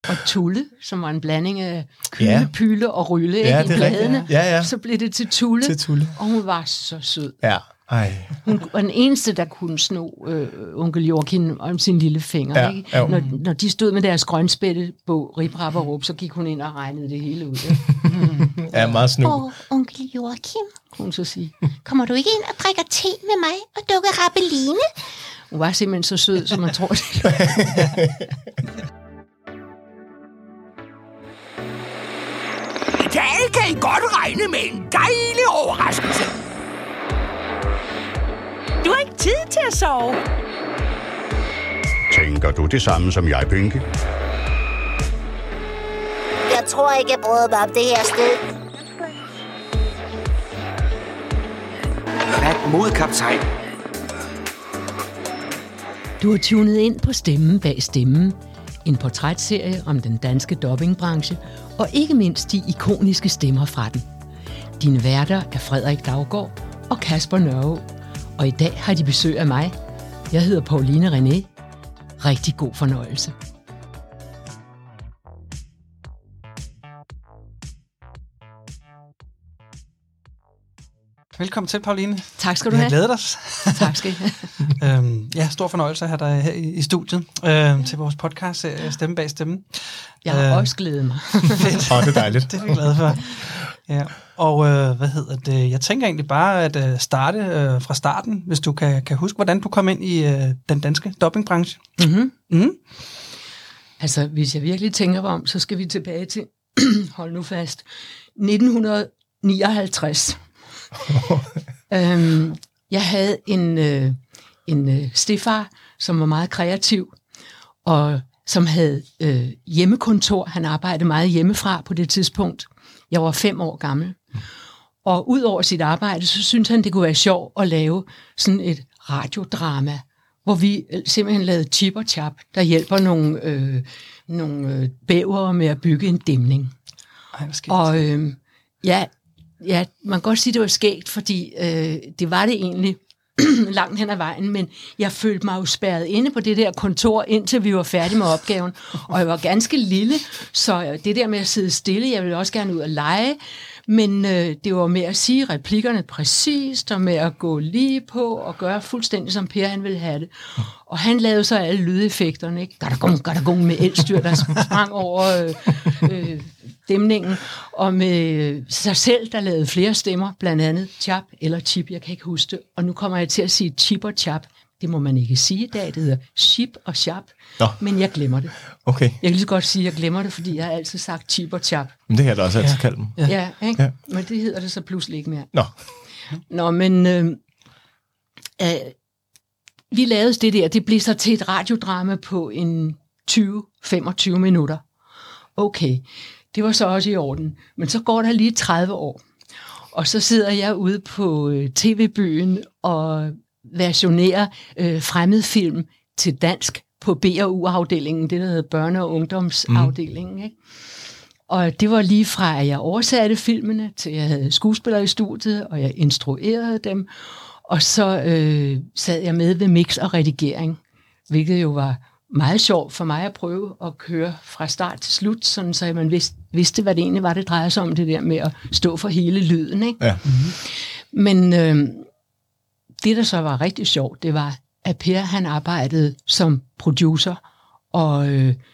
Og Tulle, som var en blanding af Kyle, Pyle og Rylle i bladene. Ja. Så blev det til Tulle. Og hun var så sød. Ja. Ej. Hun var den eneste, der kunne sno onkel Joachim om sin lille finger. Ikke? Når de stod med deres grønspætte på Rip, Rap og Rup, så gik hun ind og regnede det hele ud. Ja, meget snu. Onkel Joachim, kunne hun så sige. Kommer du ikke ind og drikker te med mig og dukker rappeline? Hun var simpelthen så sød, som man tror det. I dag kan I godt regne med en dejlig overraskelse. Du har ikke tid til at sove. Tænker du det samme som jeg, Pinky? Jeg tror ikke, jeg bryder mig om det her sted. Fat mod, kaptajn. Du har tunet ind på Stemmen bag stemmen. En portrætserie om den danske dubbingbranche, og ikke mindst de ikoniske stemmer fra den. Dine værter er Frederik Daugaard og Kasper Nørreå, og i dag har de besøg af mig. Jeg hedder Pauline René. Rigtig god fornøjelse. Velkommen til, Pauline. Tak skal du have. Vi har glædet os. Tak skal I have. Ja, stor fornøjelse at have dig her i studiet til vores podcast Stemme bag stemmen. Jeg har også glædet mig. Fedt. Det er dejligt. Det er vi glade for. Ja. Og jeg tænker egentlig bare at starte fra starten, hvis du kan huske, hvordan du kom ind i den danske dubbingbranche. Altså, hvis jeg virkelig tænker mig om, så skal vi tilbage til, hold nu fast, 1959. Jeg havde en stedfar, som var meget kreativ, og som havde hjemmekontor. Han arbejdede meget hjemmefra på det tidspunkt. Jeg var 5 år gammel. Og ud over sit arbejde, så syntes han, det kunne være sjovt at lave sådan et radiodrama, hvor vi simpelthen lavede Chip og Chap, der hjælper nogle bævere med at bygge en dæmning. Og man kan godt sige, det var skægt, fordi det var det egentlig langt hen ad vejen, men jeg følte mig jo spærret inde på det der kontor, indtil vi var færdige med opgaven. Og jeg var ganske lille, så det der med at sidde stille, jeg ville også gerne ud og lege, men det var med at sige replikkerne præcist, og med at gå lige på og gøre fuldstændig som Per han ville have det. Og han lavede så alle lydeffekterne, ikke? Gadagong med elstyr, der sprang over dæmningen, og med sig selv, der lavede flere stemmer, blandt andet Chap eller Chip, jeg kan ikke huske det. Og nu kommer jeg til at sige Chip og Chap. Det må man ikke sige i dag, det hedder Chip og Chap, men jeg glemmer det. Okay. Jeg kan lige så godt sige, at jeg glemmer det, fordi jeg har altid sagt Chip og Chap. Men det har jeg da også altid kaldt dem. Ja, ikke? Ja. Men det hedder det så pludselig ikke mere. Nå, men vi lavede det der, det blev så til et radiodrama på en 20-25 minutter. Okay, det var så også i orden. Men så går der lige 30 år, og så sidder jeg ude på TV-byen og versionerer fremmedfilm til dansk på B&U-afdelingen, det der hedder børne- og ungdomsafdelingen. Ikke? Og det var lige fra, at jeg oversatte filmene, til jeg havde skuespillere i studiet, og jeg instruerede dem, og så sad jeg med ved mix og redigering, hvilket jo var meget sjovt for mig at prøve at køre fra start til slut, sådan så man vidste, hvad det egentlig var, det drejede sig om, det der med at stå for hele lyden. Ikke? Ja. Men det, der så var rigtig sjovt, det var, at Per han arbejdede som producer og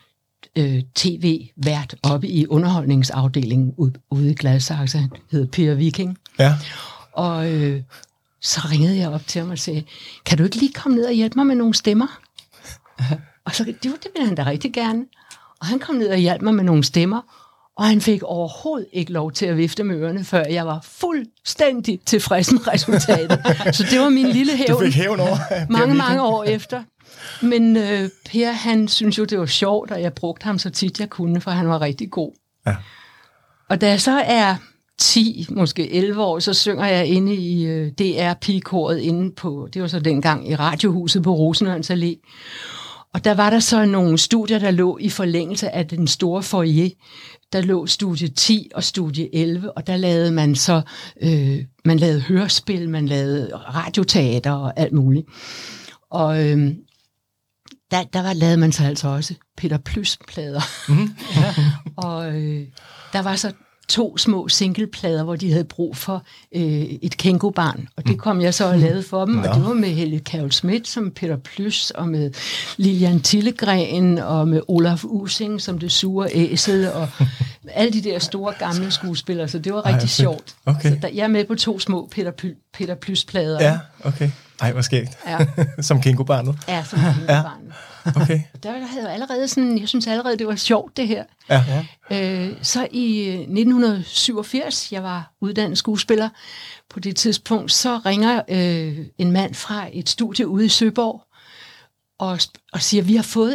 tv-vært oppe i underholdningsafdelingen ude i Gladsaxe. Han hed Per Viking. Ja. Og så ringede jeg op til ham og sagde, kan du ikke lige komme ned og hjælpe mig med nogle stemmer? Og så, det ville han da rigtig gerne. Og han kom ned og hjalp mig med nogle stemmer, og han fik overhovedet ikke lov til at vifte med ørerne, før jeg var fuldstændig tilfreds med resultatet. Så det var min lille hævn. Du fik hævn over mange år efter. Men Per, han synes jo, det var sjovt, og jeg brugte ham så tit, jeg kunne, for han var rigtig god. Ja. Og da jeg så er 10, måske 11 år, så synger jeg inde i DR-pigekoret inde på, det var så dengang i Radiohuset på Rosenørns Allé. Og der var der så nogle studier, der lå i forlængelse af den store foyer. Der lå studie 10 og studie 11, og der lavede man så, man lavede hørespil, man lavede radioteater og alt muligt. Og der lavede man så altså også Peter Plys-plader. Og der var så 2 små singleplader, hvor de havde brug for et kængubarn. Og det kom jeg så og lavede for dem. Og det var med Helge Carl Schmidt som Peter Plys, og med Lilian Tillegren, og med Olaf Using som det sure æsel, og alle de der store gamle skuespillere. Så det var rigtig sjovt. Okay. Så jeg er med på 2 små Peter Plys-plader. Ja, okay. Ej, hvor skægt. Ja. Som kængubarnet. Ja, som kængubarnet. Okay. Der havde jeg allerede sådan, jeg synes allerede, det var sjovt, det her. Ja. Så i 1987, jeg var uddannet skuespiller, på det tidspunkt, så ringer en mand fra et studie ude i Søborg, og siger, vi har fået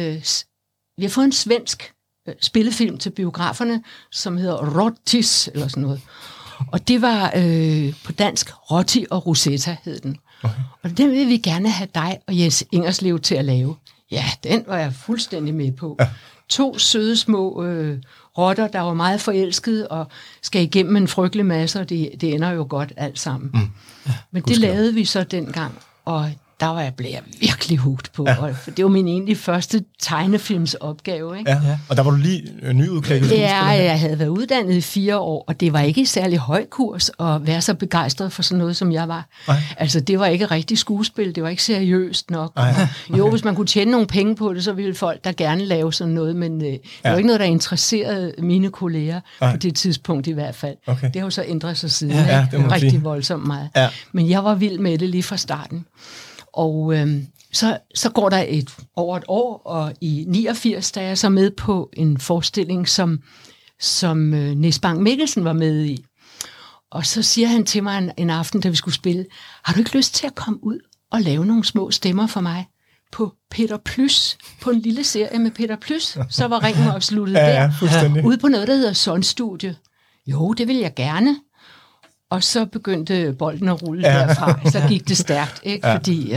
en svensk spillefilm til biograferne, som hedder Rottis, eller sådan noget. Og det var på dansk Rotti og Rosetta, hed den. Okay. Og den vil vi gerne have dig og Jens Ingerslev til at lave. Ja, den var jeg fuldstændig med på. Ja. 2 søde små rotter, der var meget forelskede og skal igennem en frygtelig masse, og det ender jo godt alt sammen. Ja, men det lavede vi så dengang, og der blev jeg virkelig hugt på, for det var min egentlig første tegnefilmsopgave. Ikke? Ja. Og der var du lige nyudklækket skuespiller? Ja, jeg havde været uddannet i 4 år, og det var ikke i særlig høj kurs at være så begejstret for sådan noget, som jeg var. Ej. Altså, det var ikke rigtig skuespil, det var ikke seriøst nok. Ej. Jo, hvis man kunne tjene nogle penge på det, så ville folk der gerne lave sådan noget, men det var ikke noget, der interesserede mine kolleger på det tidspunkt i hvert fald. Okay. Det har jo så ændret sig siden rigtig voldsomt meget. Ja. Men jeg var vild med det lige fra starten. Og så går der over et år, og i 89, der er jeg så med på en forestilling, som Nis Bank Mikkelsen var med i. Og så siger han til mig en aften, da vi skulle spille, har du ikke lyst til at komme ud og lave nogle små stemmer for mig på Peter Plys, på en lille serie med Peter Plys? Så var ringen også sluttet der. Ude på noget, der hedder Sundstudie. Jo, det vil jeg gerne. Og så begyndte bolden at rulle derfra. Så gik det stærkt, ikke? Ja. Fordi,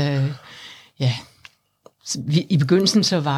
i begyndelsen så var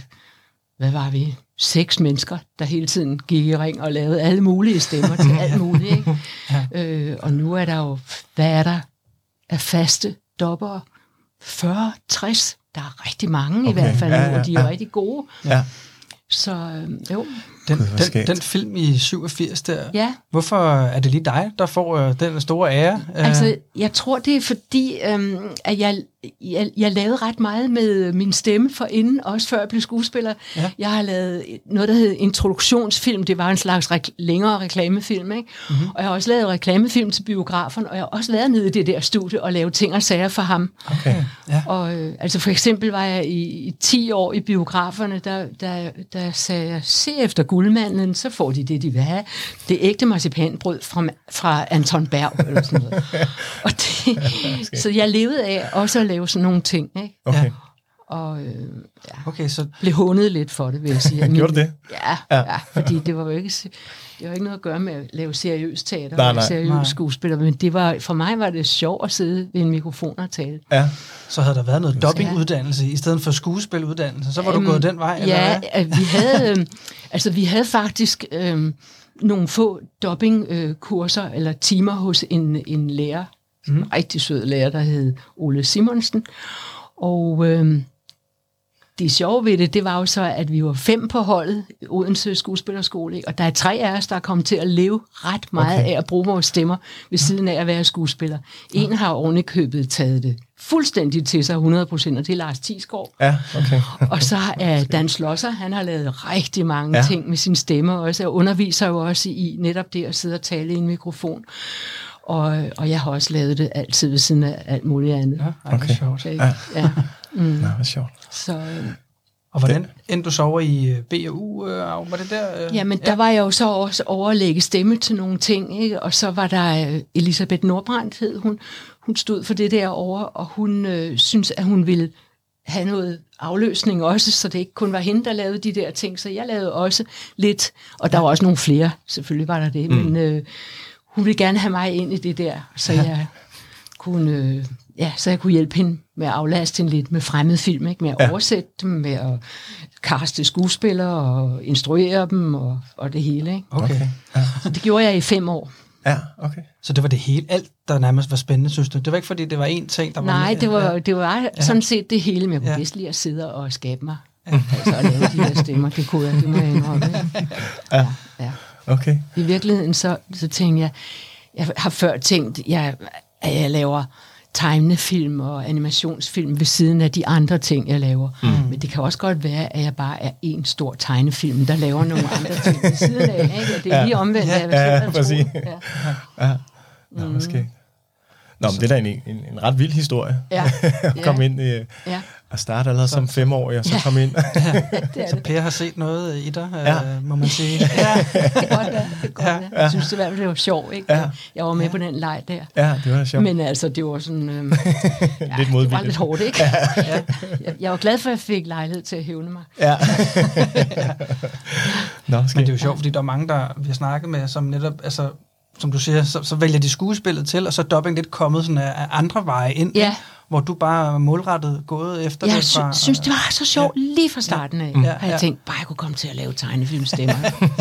vi 6 mennesker, der hele tiden gik i ring og lavede alle mulige stemmer til alt muligt, ikke? Og nu er der jo, hvad er der af faste dobbere? 40, 60? Der er rigtig mange i hvert fald nu, og de er rigtig gode. Ja. Så jo. Den film i 87 der, hvorfor er det lige dig, der får den store ære? Altså, jeg tror, det er fordi, at jeg lavede ret meget med min stemme forinden, også før jeg blev skuespiller. Ja. Jeg har lavet noget, der hed introduktionsfilm. Det var en slags længere reklamefilm, ikke? Mm-hmm. Og jeg har også lavet reklamefilm til biografen, og jeg har også været nede i det der studie og lavet ting og sager for ham. Okay. Ja. Og altså for eksempel var jeg i 10 år i biograferne, der sagde jeg, se efter Guldmanden, så får de det, de vil have. Det ægte marcipanbrød fra Anton Berg, eller sådan noget. Og så jeg levede af også at lave sådan nogle ting, ikke? Okay. Og så blev hånet lidt for det, vil jeg sige. Gjorde du det? Ja, fordi det var jo ikke noget at gøre med at lave seriøs teater og seriøs skuespiller, men for mig var det sjovt at sidde ved en mikrofon og tale. Ja. Så havde der været noget dubbinguddannelse i stedet for skuespiluddannelse, så var du gået den vej? Ja, vi havde faktisk nogle få dubbingkurser eller timer hos en lærer, en rigtig sød lærer, der hed Ole Simonsen. Og det sjove ved det var jo så, at vi var 5 på holdet i Odense Skuespillerskole, og der er 3 af os, der er kommet til at leve ret meget af at bruge vores stemmer ved siden af at være skuespiller. En har ovenikøbet taget det fuldstændig til sig 100%, og det er Lars Thiesgaard. Ja, okay. Og så er Dan Schlosser, han har lavet rigtig mange ting med sin stemme også, og underviser jo også i netop det at sidde og tale i en mikrofon. Og jeg har også lavet det altid ved siden af alt muligt andet. Ja, okay. Sjovt. Ja. Nå, sjovt. Så, og hvordan endte du så over i B&U? Var det der? Jamen, der var jeg jo så også over at lægge stemme til nogle ting, ikke? Og så var der Elisabeth Nordbrandt, hed hun. Hun stod for det derovre, og hun synes, at hun ville have noget afløsning også, så det ikke kun var hende, der lavede de der ting. Så jeg lavede også lidt, og der var også nogle flere, selvfølgelig var der det, men hun ville gerne have mig ind i det der, så jeg kunne... så jeg kunne hjælpe hende med at aflaste hende lidt med fremmede film, ikke? Med at oversætte dem, med at kaste skuespillere og instruere dem og det hele. Ikke? Okay. Så det gjorde jeg i 5 år. Ja, okay. Så det var det hele, alt der nærmest var spændende, synes du? Det var ikke fordi, det var én ting, der var... Nej, det var sådan set det hele, men jeg kunne bedst lige at sidde og skabe mig. Altså at lave de her stemmer, det kunne jeg, det må jeg indrømme. Ja. Okay. I virkeligheden så tænkte jeg har før tænkt, at jeg laver tegnefilm og animationsfilm ved siden af de andre ting, jeg laver. Men det kan også godt være, at jeg bare er en stor tegnefilm, der laver nogle andre ting ved siden af. Ikke? Og det er lige omvendt, at jeg vil præcis. Ja. Nå, måske. Nå, men det er da en ret vild historie. Ja. Kom ind og starte allerede som 5-årig, og så kom ind. Så Per har set noget i dig, må man sige. Det kan godt være. Jeg synes det i hvert fald, det var sjovt. Ikke? Ja. Jeg var med på den leg der. Ja, det var sjovt. Men altså, det var sådan... lidt det modvilligt. var lidt hårdt, ikke? Jeg var glad for, at jeg fik lejlighed til at hævne mig. Ja. Nå, men det er jo sjovt, fordi der er mange, der vi har snakket med, som netop... Altså, som du siger, så vælger de skuespillet til, og så er dubbing lidt kommet sådan af andre veje ind, hvor du bare målrettet gået efter det fra... Jeg synes, det var så sjovt lige fra starten af. Jeg tænkte, bare jeg kunne komme til at lave tegnefilmstemmer.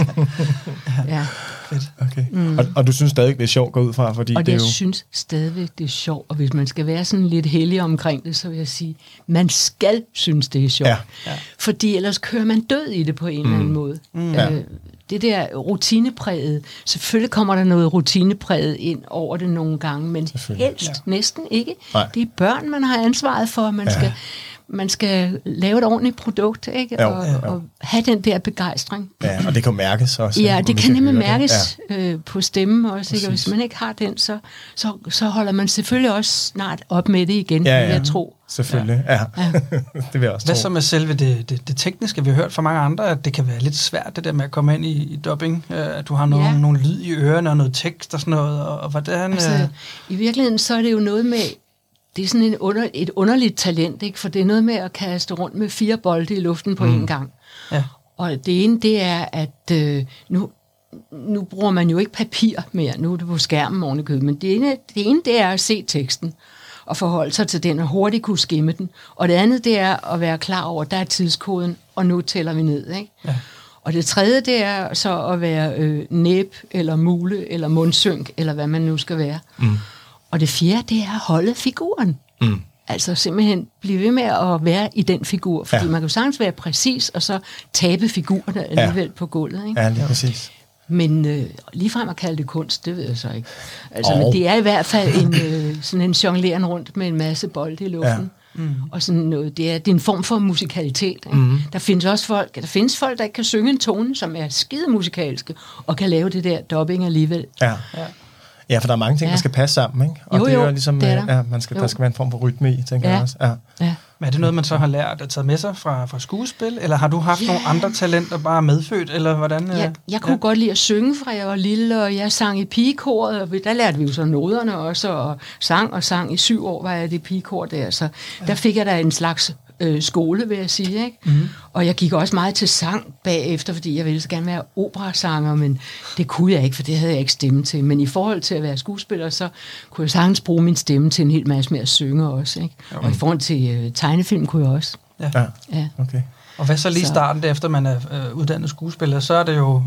Fedt. Okay. Og du synes stadig, det er sjovt at gå ud fra, fordi og det er jo... jeg synes stadigvæk, det er sjovt, og hvis man skal være sådan lidt heldig omkring det, så vil jeg sige, man skal synes, det er sjovt. Ja. Fordi ellers kører man død i det på en eller anden måde. Det der rutinepræget, selvfølgelig kommer der noget rutinepræget ind over det nogle gange, men helst næsten ikke. Nej. Det er børn, man har ansvaret for, man skal lave et ordentligt produkt, ikke? Og have den der begejstring. Ja, og det kan mærkes også. Ja, det kan nemlig mærkes på stemmen også, ikke? Og hvis man ikke har den, så holder man selvfølgelig også snart op med det igen, vil jeg tro. Selvfølgelig, ja. Det vil jeg også tro. Hvad så med selve det tekniske? Vi har hørt fra mange andre, at det kan være lidt svært, det der med at komme ind i dubbing, at du har nogle lyd i ørerne og noget tekst og sådan noget, og hvordan... Altså, i virkeligheden så er det jo noget med... Det er sådan et underligt talent, ikke? For det er noget med at kaste rundt med 4 bolde i luften på én gang. Ja. Og det ene, det er, at nu bruger man jo ikke papir mere, nu er det på skærmen ovenikøbet, men det ene, det er at se teksten og forholde sig til den og hurtigt kunne skimme den. Og det andet, det er at være klar over, at der er tidskoden, og nu tæller vi ned, ikke? Ja. Og det tredje, det er så at være næb, eller mule, eller mundsynk, eller hvad man nu skal være. Og det fjerde, det er at holde figuren. Altså simpelthen blive ved med at være i den figur, fordi man kan jo sagtens være præcis, og så tabe figurerne alligevel på gulvet. Ikke? Ja, lige præcis. Men ligefrem at kalde det kunst, det ved jeg så ikke. Altså, men det er i hvert fald sådan en jongleren rundt med en masse bolde i luften. Og sådan noget. Det er en form for musikalitet. Ikke? Der findes folk, der ikke kan synge en tone, som er skide musikalske, og kan lave det der dubbing alligevel. Ja, for der er mange ting, der skal passe sammen, ikke? Og det er jo ligesom, det er der. Der skal være en form for rytme i, tænker jeg også. Ja. Men er det noget, man så har lært at tage med sig fra skuespil, eller har du haft nogle andre talenter bare medfødt, eller hvordan? Jeg kunne godt lide at synge, fra jeg var lille, og jeg sang i pigekoret, og der lærte vi jo så noderne også, og sang i 7 år var jeg det pigekor der, så der fik jeg da en slags skole, vil jeg sige, ikke? Og jeg gik også meget til sang bagefter, fordi jeg ville så gerne være operasanger, men det kunne jeg ikke, for det havde jeg ikke stemme til. Men i forhold til at være skuespiller, så kunne jeg sagtens bruge min stemme til en hel masse mere at synge også, ikke? Og i forhold til tegnefilm kunne jeg også. Ja. Okay. Og hvad så lige starten efter man er uddannet skuespiller, så er det jo,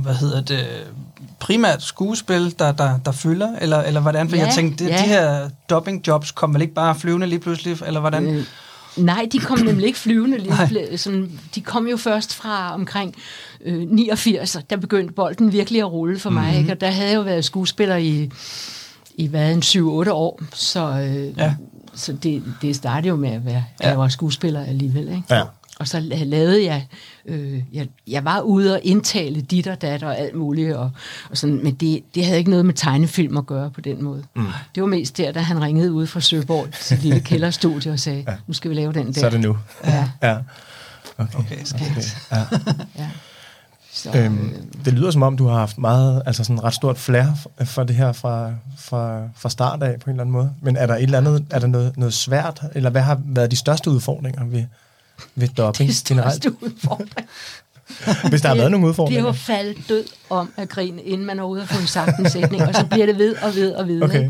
primært skuespil, der fylder, eller hvordan? For jeg tænkte, de her dubbing jobs kom vel ikke bare flyvende lige pludselig, eller hvordan? Nej, de kom nemlig ikke flyvende lige. Sådan, de kom jo først fra omkring 89, der begyndte bolden virkelig at rulle for mig, ikke? Og der havde jeg jo været skuespiller i en 7-8 år, så det startede jo med at være, jeg var skuespiller alligevel, ikke? Ja. Og så lavede jeg var ude og indtale dit og dat og alt muligt, og sådan, men det havde ikke noget med tegnefilm at gøre på den måde. Det var mest der, da han ringede ude fra Søborg til et lille kælderstudie og sagde, nu skal vi lave den der. Så er det nu. Ja. Okay. Ja. Så, det lyder som om, du har haft meget, altså sådan ret stort flair for det her fra start af på en eller anden måde. Men er der et eller andet, er der noget svært, eller hvad har været de største udfordringer ved dubbing? Det største udfordring. Hvis der har været nogle udfordringer. Det er jo faldet død om at grine, inden man er ude og få sagt en sætning, og så bliver det ved og ved og ved. Okay.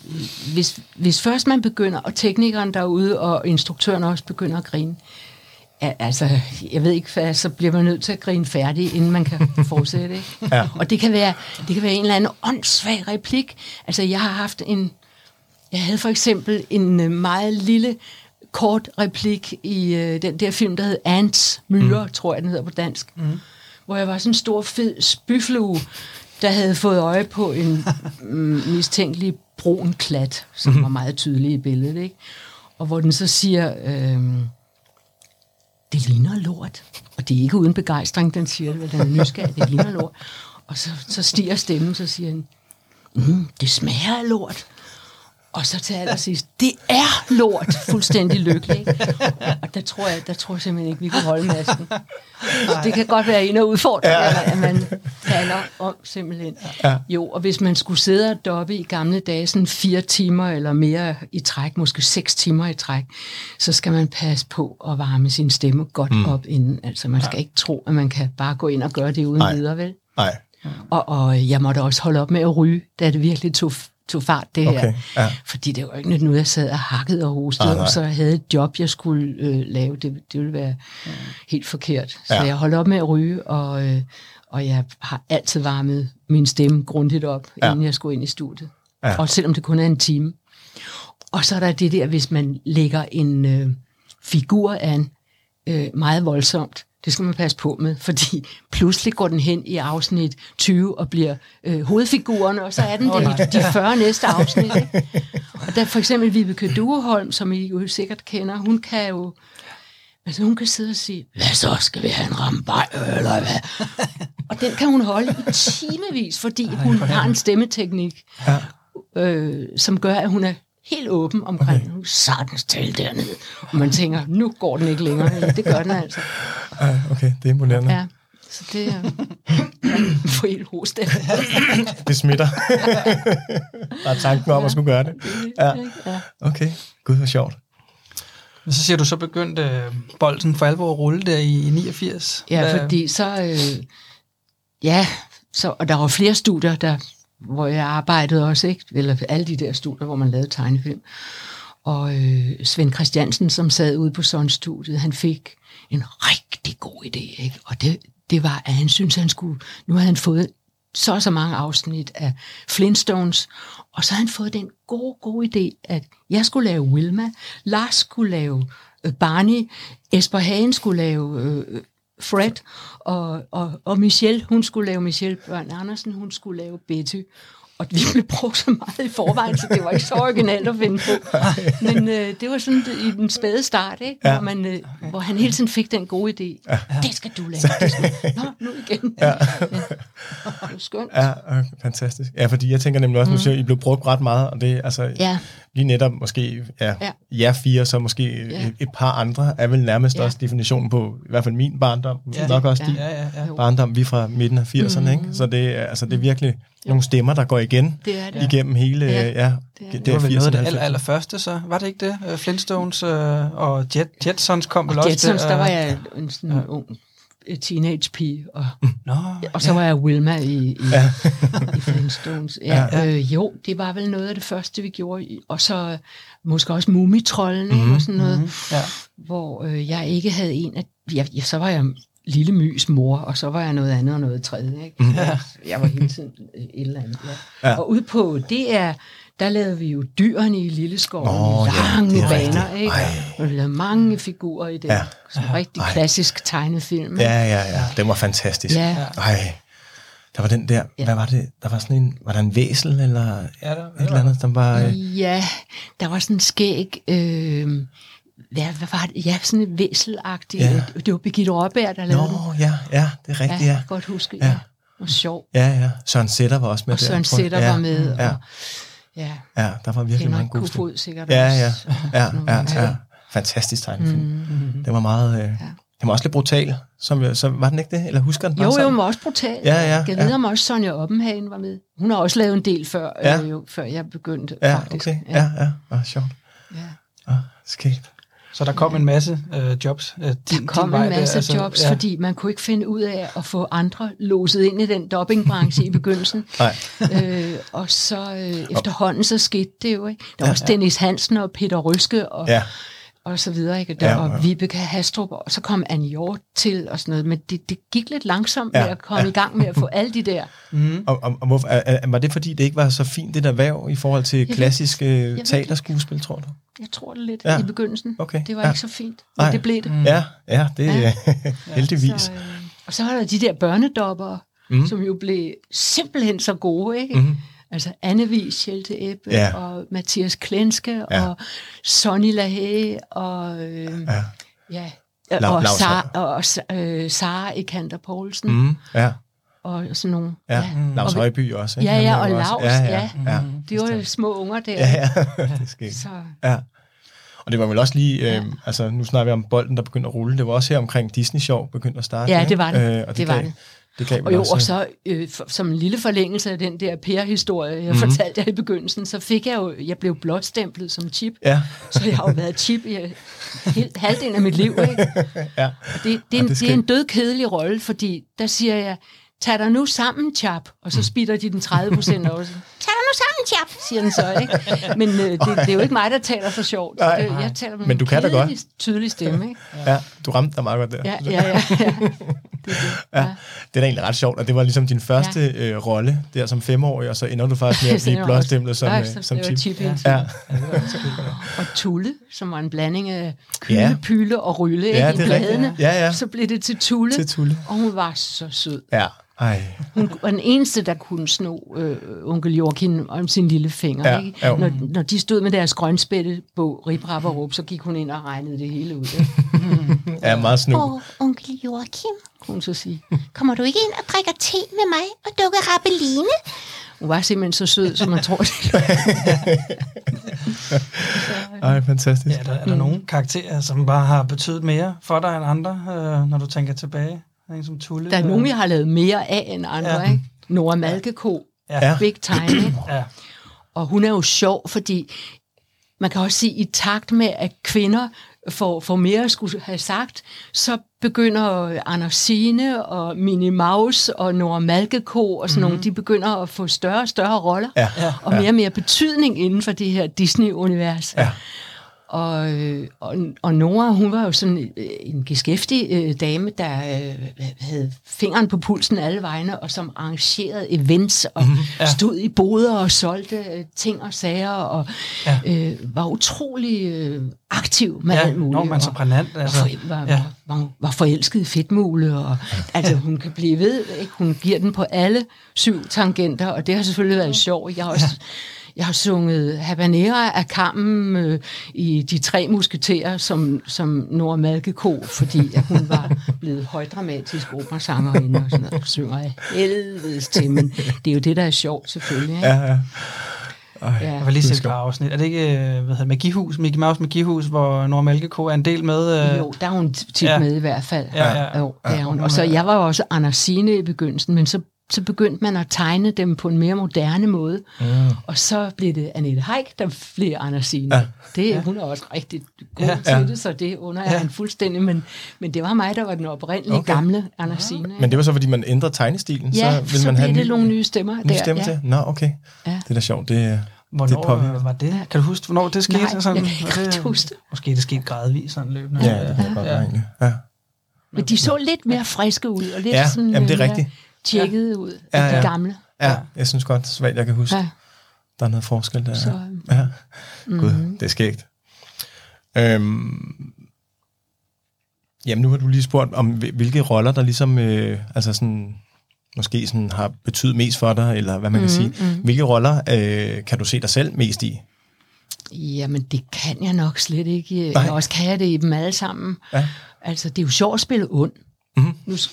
Hvis først man begynder, og teknikeren derude og instruktøren også begynder at grine, Ja, altså, jeg ved ikke, så bliver man nødt til at grine færdig, inden man kan fortsætte, ikke? Ja. Og det kan være en eller anden åndssvag replik. Altså, jeg havde for eksempel en meget lille, kort replik i den der film, der hed Ants, myrer, tror jeg, den hedder på dansk. Hvor jeg var sådan en stor, fed spyflue, der havde fået øje på en mistænkelig brun klat, som var meget tydelig i billedet, ikke? Og hvor den så siger, det ligner lort. Og det er ikke uden begejstring, den siger det, den er nysgerrig, det ligner lort. Og så stiger stemmen, så siger den, det smager af lort. Og så til allersidst, det er lort, fuldstændig lykkelig. Ikke? Og der tror jeg simpelthen ikke, vi kan holde masken. Så det kan godt være en af udfordringerne, at man taler om simpelthen. Ja. Jo, og hvis man skulle sidde og dobbe i gamle dage, sådan 4 timer eller mere i træk, måske 6 timer i træk, så skal man passe på at varme sin stemme godt op inden. Altså man skal ikke tro, at man kan bare gå ind og gøre det uden videre, vel? Nej. Og jeg måtte også holde op med at ryge, da det virkelig tog fart, det her. Ja. Fordi det var ikke noget, jeg sad og hakkede og hostede, og så havde et job, jeg skulle lave. Det ville være helt forkert. Så jeg holdt op med at ryge, og jeg har altid varmet min stemme grundigt op, inden jeg skulle ind i studiet. Ja. Og selvom det kun er en time. Og så er der det der, hvis man lægger en figur an meget voldsomt, det skal man passe på med, fordi pludselig går den hen i afsnit 20 og bliver hovedfiguren, og så er den de 40 næste afsnit. Ikke? Og der for eksempel Vibeke Dueholm, som I jo sikkert kender, hun kan jo, altså hun kan sidde og sige, hvad så, skal vi have en rambaj, eller hvad? Og den kan hun holde i timevis, fordi hun har en stemmeteknik, som gør, at hun er helt åben omkring, nu sagtens tale dernede. Og man tænker, nu går den ikke længere. Ja, det gør den altså. Okay, det er imponerende. Ja, så det er for helt hoste. Det smitter. Der er tanken om at skulle gøre det. Ja. Okay, gud, hvor sjovt. Men så siger du, så begyndte bolden for alvor at rulle der i 89. Ja, fordi og der var flere studier, hvor jeg arbejdede også, ikke? Eller alle de der studier, hvor man lavede tegnefilm. Og Svend Christiansen, som sad ude på Sun-studiet, han fik en rigtig god idé, ikke? Og det var, at han syntes, nu havde han fået så mange afsnit af Flintstones, og så havde han fået den gode idé, at jeg skulle lave Wilma, Lars skulle lave Barney, Esper Hagen skulle lave Fred, og Michelle, hun skulle lave Michelle Bjørn Andersen, hun skulle lave Betty. Og vi blev brugt så meget i forvejen, så det var ikke så originalt at finde på. Men det var sådan i den spæde start, ikke? Ja. Hvor han hele tiden fik den gode idé. Ja. Det skal du lave. Nu igen. Ja. Det var skønt. Ja, fantastisk. Ja, fordi jeg tænker nemlig også, at I blev brugt ret meget, og det altså lige netop måske, jer 4, så måske et par andre, er vel nærmest også definitionen på, i hvert fald min barndom, nok også din barndom, vi fra midten af 80'erne, ikke? Så det er virkelig nogle stemmer, der går igen igennem hele det var vel noget af det allerførste, så var det ikke det? Flintstones og Jetsons kom vel også. Jetsons, der var jeg en sådan ung teenage-pige, og så var jeg Wilma i Flintstones. Jo, det var vel noget af det første, vi gjorde. Og så måske også Mumitrollen og sådan noget, hvor jeg ikke havde en af... så var jeg Lille Mys mor, og så var jeg noget andet og noget tredje. Ikke? Jeg var hele tiden et eller andet. Ja. Og ude på der lavede vi jo dyrene i Lilleskoven, lange baner, ikke? Og vi lavede mange figurer i det. Sådan rigtig klassisk tegnefilm. Ja. Den var fantastisk. Ja. Der var den der, hvad var det? Der var sådan en, var der en væsel, eller et eller andet, som var... Ja, der var sådan en skæg... hvad var det? Ja, sådan et væselagtigt. Ja. Det var Birgitte Røberg, der lavede den. Ja, det er rigtigt, ja. Godt huske, ja. Og sjov. Ja. Søren Sætter var også med. Og Søren Sætter var med. Ja, der var virkelig mange gode Kofod sikkert også. Ja. Fantastisk tegnefilm. Det var meget... Den var også lidt brutal, så var den ikke det? Eller husker den bare Jo, den var også brutal. Jeg ved om også Sonja Oppenhagen var med. Hun har også lavet en del før jeg begyndte, faktisk. Okay. Ja. Sjovt. Ja. Skægt. Så der kom en masse jobs. Der kom en masse jobs, fordi man kunne ikke finde ud af at få andre låset ind i den dubbingbranche i begyndelsen. Og så efterhånden så skete det jo. Ikke? Der var også Dennis Hansen og Peter Ryske og og så videre, ikke? Og Vibeke Hastrup, og så kom Anne Hjort til, og sådan noget, men det gik lidt langsomt med at komme i gang med at få alle de der. Og hvorfor, var det fordi, det ikke var så fint, det der væv, i forhold til klassisk teaterskuespil, tror du? Jeg tror det lidt i begyndelsen. Okay. Det var ikke så fint, men det blev det. Ja, det er heldigvis. Så, og så var der de der børnedopper, som jo blev simpelthen så gode, ikke? Altså Anne-Vis, Schelte Ebbe, og Mathias Klenske, og Sonny Lahey, og Sara Ekander Poulsen. Og sådan nogle. Lars Højby også. Ikke? Ja, og Lars, de var jo små unger der. Ja, det skete. Ja. Og det var vel også lige, altså nu snakker vi om bolden, der begyndte at rulle. Det var også her omkring Disney Sjov begyndte at starte. Ja, det var det. Og det var det. Og jo, og så som en lille forlængelse af den der Per-historie, jeg fortalte jer i begyndelsen, så fik jeg blev blåstemplet som chip. Ja. Så jeg har jo været chip i halvdelen af mit liv. Ikke? Og det er en dødkedelig rolle, fordi der siger jeg, tag dig nu sammen, chap, og så spitter de den 30% også. Tag dig nu sammen, chap, siger den så, ikke? Men det er jo ikke mig, der taler så sjovt. Jeg taler med en kedelig, tydelig stemme, ikke? Ja, du ramte dig meget godt der. Ja. Det er da egentlig ret sjovt, og det var ligesom din første rolle der som 5-årig, og så ender du faktisk med at blive blåstemplet som chip. Og Tulle, som var en blanding af Pyle og Rylle i bladene, så blev det til Tulle, og hun var så sød. Ja. Ej. Hun var den eneste, der kunne sno onkel Joachim om sin lille finger. Ikke? Når de stod med deres grønspætte på Rip Rap og Rup, så gik hun ind og regnede det hele ud. Ja, meget snu. Onkel Joachim, hun så sige. Kommer du ikke ind og drikker te med mig og dukker rappeline? Hun var simpelthen så sød, som man tror det. Ej, fantastisk. Ja, er der nogle karakterer, som bare har betydet mere for dig end andre, når du tænker tilbage? Som Tulle, der er nogen, jeg har lavet mere af end andre, ikke? Nora Malkeko, big time, ikke? Og hun er jo sjov, fordi man kan også sige, i takt med, at kvinder får mere at skulle have sagt, så begynder Anders Signe og Minnie Maus og Nora Malkeko og sådan nogle, de begynder at få større og større roller, og mere og mere betydning inden for det her Disney-univers. Ja. Og Nora, hun var jo sådan en geskæftig dame, der havde fingeren på pulsen alle vegne, og som arrangerede events, og stod i boder og solgte ting og sager, og var utrolig aktiv med alt muligt. Man så brændt, altså. Var forelsket i Fedtmule, og altså hun kan blive ved, ikke? Hun giver den på alle 7 tangenter, og det har selvfølgelig været sjovt. Jeg har sunget Habanera af Kammen i De 3 musketerer som Nora Malkeko, fordi at hun var blevet højdramatisk operasangerinde og sådan noget. Synger af helvedes til, men det er jo det, der er sjovt selvfølgelig. Ikke? Ja. Jeg var lige set et par afsnit. Er det ikke Magihus, Mickey Mouse Magihus, hvor Nora Malkeko er en del med? Jo, der er hun tit med i hvert fald. Jo, det er hun. Og så jeg var jo også Anders Signe i begyndelsen, men så begyndte man at tegne dem på en mere moderne måde. Og så blev det Annette Heick, der blev Anders Signe. Hun er også rigtig god til det, så det under jeg en fuldstændig, men det var mig, der var den oprindelige gamle Anders Signe. Men det var så, fordi man ændrede tegnestilen? Ja, så blev det nogle nye stemmer der. Nye stemmer til? Nå, okay. Det er da sjovt. Hvornår var det? Kan du huske, hvornår det skete? Nej, jeg kan ikke huske det. Måske det skete gradvist sådan løbende. Ja, det kan jeg godt egentlig. Men de så lidt mere friske ud, og lidt sådan jamen, det er rigtigt. Tjekket ud af de gamle. Ja, jeg synes godt, svagt jeg kan huske. Der er noget forskel der. Så, Gud, det er skægt. Jamen, nu har du lige spurgt om, hvilke roller, der ligesom, altså sådan, måske sådan har betydet mest for dig, eller hvad man kan sige. Hvilke roller kan du se dig selv mest i? Jamen, det kan jeg nok slet ikke. Jeg også kan jeg det i dem alle sammen. Ja. Altså, det er jo sjovt at spille ond. Det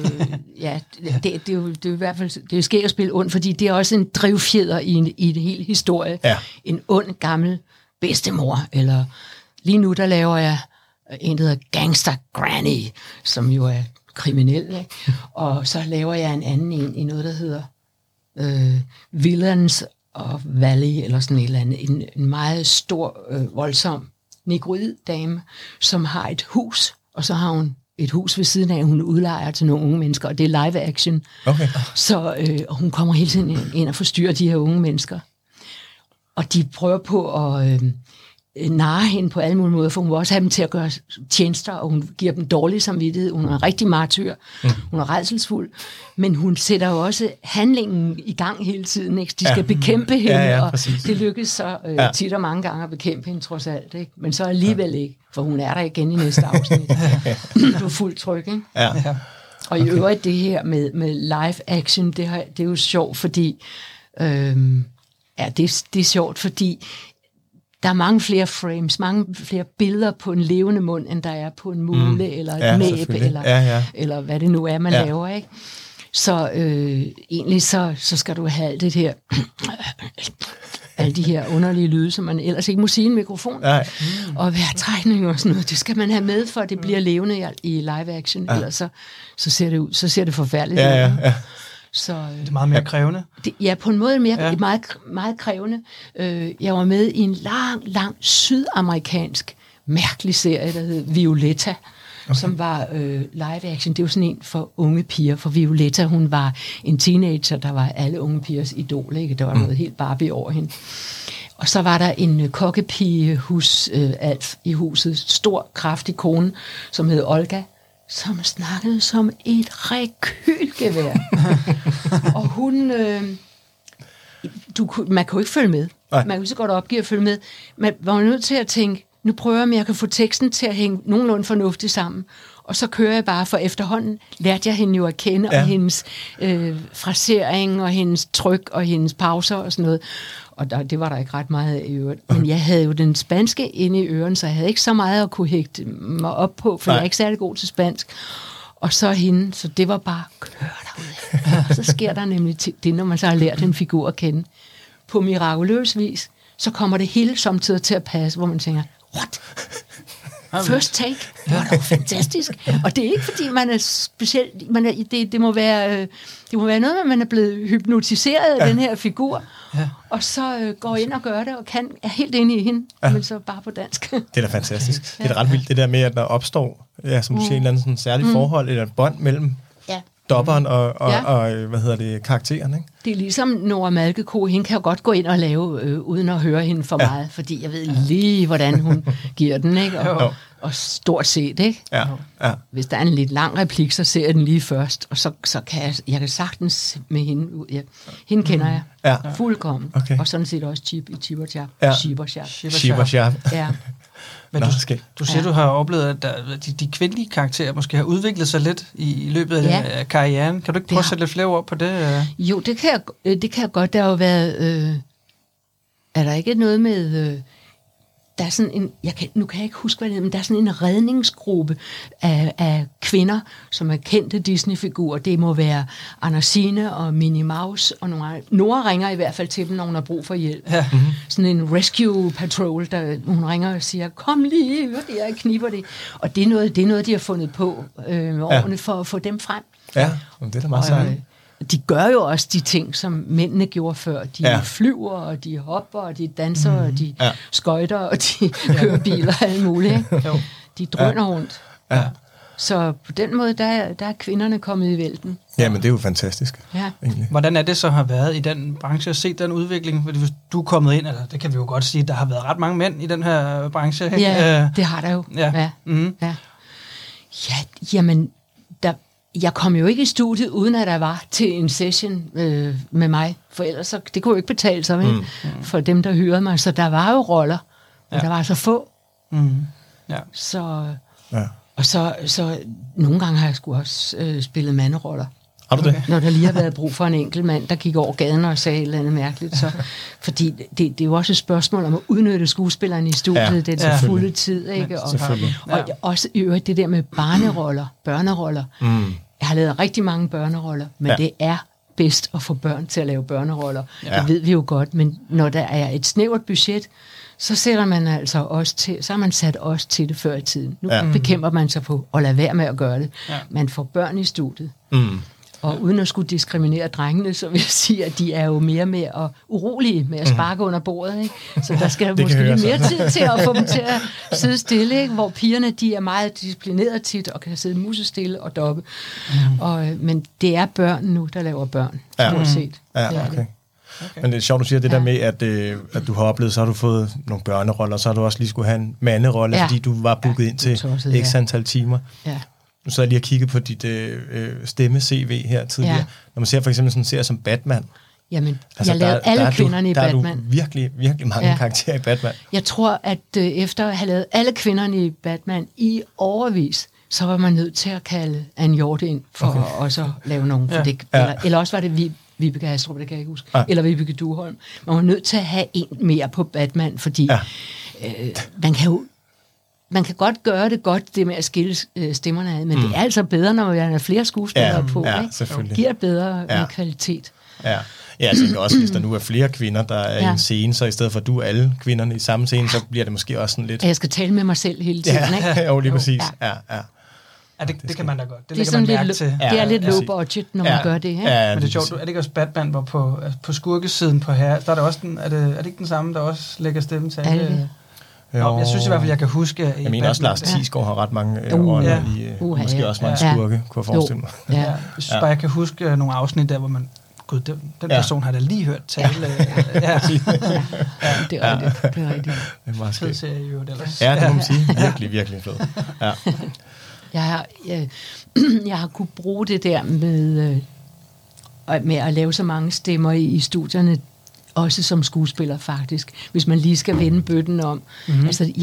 er jo i hvert fald det sker at spille ond, fordi det er også en drivfjeder i en hel historie. Ja. En ond gammel bedstemor, eller lige nu der laver jeg en, der hedder Gangster Granny, som jo er kriminel, ikke? Og så laver jeg en anden i noget, der hedder Villains of Valley, eller sådan et eller andet. En meget stor, voldsom negroid dame, som har et hus, og så har hun et hus ved siden af, hun udlejer til nogle unge mennesker, og det er live action. Okay. Så og hun kommer hele tiden ind og forstyrrer de her unge mennesker. Og de prøver på at narre hende på alle mulige måder, for hun vil også have dem til at gøre tjenester, og hun giver dem dårlig samvittighed. Hun er en rigtig martyr. Hun er rædselsfuld. Men hun sætter jo også handlingen i gang hele tiden. Ikke? De skal bekæmpe hende, og det lykkes så tit og mange gange at bekæmpe hende, trods alt. Ikke? Men så alligevel ikke, for hun er der igen i næste afsnit. Du er fuldt tryg, ikke? Ja. Og i øvrigt det her med live action, det er jo sjovt, fordi... det er sjovt, fordi der er mange flere frames, mange flere billeder på en levende mund, end der er på en mule, eller et mæb, eller hvad det nu er, man laver, ikke? Så egentlig så skal du have alt det her, alle de her underlige lyde, som man ellers ikke må sige i en mikrofon, og vejrtrækning og sådan noget, det skal man have med, for det bliver levende i live action, ellers så ser det forfærdeligt ud. Så, det er meget mere krævende. På en måde meget, meget krævende. Jeg var med i en lang sydamerikansk mærkelig serie, der hed Violetta, som var live action. Det var sådan en for unge piger, for Violetta, hun var en teenager, der var alle unge pigers idol, ikke? Der var noget helt Barbie over hende. Og så var der en kokkepige Alf i huset, stor, kraftig kone, som hed Olga, som snakkede som et rekylgevær. Og hun... man kan jo ikke følge med. Nej. Man kan så godt opgive at følge med. Man var nødt til at tænke, nu prøver jeg, om jeg kan få teksten til at hænge nogenlunde fornuftigt sammen. Og så kører jeg bare, for efterhånden lærte jeg hende jo at kende, og hendes frasering, og hendes tryk, og hendes pauser og sådan noget. Og det var der ikke ret meget af i øvrigt. Men jeg havde jo den spanske inde i ørerne, så jeg havde ikke så meget at kunne hægte mig op på, for jeg er ikke særlig god til spansk. Og så hende, så det var bare, kør derude. Og så sker der nemlig det, når man så har lært en figur at kende. På mirakuløs vis, så kommer det hele samtidig til at passe, hvor man tænker, what? First take, det var da fantastisk. Og det er ikke fordi man er specielt, det må være noget, at man er blevet hypnotiseret af den her figur, og så går ind og gør det, og er helt inde i hende, men så bare på dansk. Det er da fantastisk. Det er da ret vildt, det der med, at der opstår, som du siger, en eller anden sådan særlig forhold, eller et bånd mellem dobberen og karakteren, ikke? Det er ligesom Nora Malkeko, hende kan jo godt gå ind og lave, uden at høre hende for meget, fordi jeg ved lige, hvordan hun giver den, ikke? Og stort set, ikke? Ja. Hvis der er en lidt lang replik, så ser jeg den lige først, og så kan jeg kan sagtens med hende ud. Hende kender jeg fuldkommen, og sådan set også Chip i Chip og Chap. Chip og Chap. Ja. Men du siger, du har oplevet, at de kvindelige karakterer måske har udviklet sig lidt i løbet af karrieren. Kan du ikke prøve at sætte lidt flere ord på det? Jo, det kan jeg godt. Der har jo været... er der ikke noget med... der er sådan en... nu kan jeg ikke huske, hvad det er, men der er sådan en redningsgruppe af kvinder, som er kendte Disney-figurer. Det må være Andersine og Minnie Mouse, og Nora ringer i hvert fald til dem, når hun har brug for hjælp. Ja. Sådan en rescue patrol, der hun ringer og siger, kom lige, jeg kniber det. Og det er noget, de har fundet på med årene for at få dem frem. Ja, det er da meget særligt. De gør jo også de ting, som mændene gjorde før. De flyver, og de hopper, og de danser, og de skøjter, og de kører biler og alt muligt. Ikke? De drøner rundt. Ja. Så på den måde, der er kvinderne kommet i vælten. Ja, men det er jo fantastisk. Ja. Hvordan er det så har været i den branche at se den udvikling? Fordi hvis du er kommet ind, altså, det kan vi jo godt sige, der har været ret mange mænd i den her branche. Ikke? Ja, det har der jo. Ja. Jamen, jeg kom jo ikke i studiet, uden at der var til en session med mig, for ellers så, det kunne jo ikke betale sig for dem, der hyrede mig. Så der var jo roller, men der var så få. Så, og så nogle gange har jeg sgu også spillet manderoller. Har du det? Når der lige har været brug for en enkelt mand, der gik over gaden og sagde et eller andet mærkeligt. Så, fordi det er jo også et spørgsmål om at udnytte skuespilleren i studiet, det er til fulde tid. Ikke? Og også i øvrigt det der med børneroller. Jeg har lavet rigtig mange børneroller, men det er bedst at få børn til at lave børneroller. Det ved vi jo godt, men når der er et snævert budget, så sætter man altså også til, så har man sat også til det før i tiden. Nu bekæmper man sig på at lade være med at gøre det. Man får børn i studiet. Og uden at skulle diskriminere drengene, så vil jeg sige, at de er jo mere med urolige med at sparke under bordet. Ikke? Så der skal måske lidt mere tid til at få dem til at sidde stille, ikke? Hvor pigerne de er meget disciplinerede tit og kan sidde musestille og doppe. Men det er børn nu, der laver børn, stort set. Ja, okay. Okay. Men det er sjovt, du siger det der med, at du har oplevet, så har du fået nogle børneroller, så har du også lige skulle have en manderolle, fordi du var booket ind til x antal timer. Ja. Nu så jeg lige og kigge på dit stemme-CV her tidligere. Ja. Når man ser for eksempel sådan en serie som Batman. Jamen, jeg lavede alle kvinderne i Batman. Der er du virkelig, virkelig mange karakterer i Batman. Jeg tror, at efter at have lavet alle kvinderne i Batman i overvis, så var man nødt til at kalde Anne Hjort ind for også at lave nogen. For det, eller også var det Vibeke Hastrup, det kan jeg ikke huske. Ja. Eller Vibeke Duholm. Man var nødt til at have en mere på Batman, fordi man kan godt gøre det godt, det med at skille stemmerne ad, men det er altså bedre, når man er flere skuespillere på. Ja, ikke? selvfølgelig. Giver bedre kvalitet. Ja. Jeg tænker også, hvis der nu er flere kvinder, der er i en scene, så i stedet for at du er alle kvinderne i samme scene, så bliver det måske også sådan lidt... Jeg skal tale med mig selv hele tiden, ikke? Jo, lige præcis. Ja, det kan man da godt. Det er sådan lidt, til. Det er lidt low budget, når man gør det, ikke? Ja, men det er sjovt. Er det ikke også Batman, hvor på skurkesiden på her, der er der også er det ikke den samme, der også lægger stemme til alle? Jeg synes i hvert fald, jeg kan huske... Jeg mener også, Lars Thiesgaard har ret mange roller i... Måske også mange skurke, kunne jeg forestille mig. Jeg synes bare, jeg kan huske nogle afsnit der, hvor man... Gud, den person har da lige hørt tale. Det er rigtigt. Det er rigtigt. Det er meget skægt. Fed serie jo ellers. Ja, det må man sige. Virkelig, virkelig fed. Ja. Jeg har kunnet bruge det der med at lave så mange stemmer i studierne, også som skuespiller faktisk, hvis man lige skal vende bøtten om. Mm-hmm. Altså,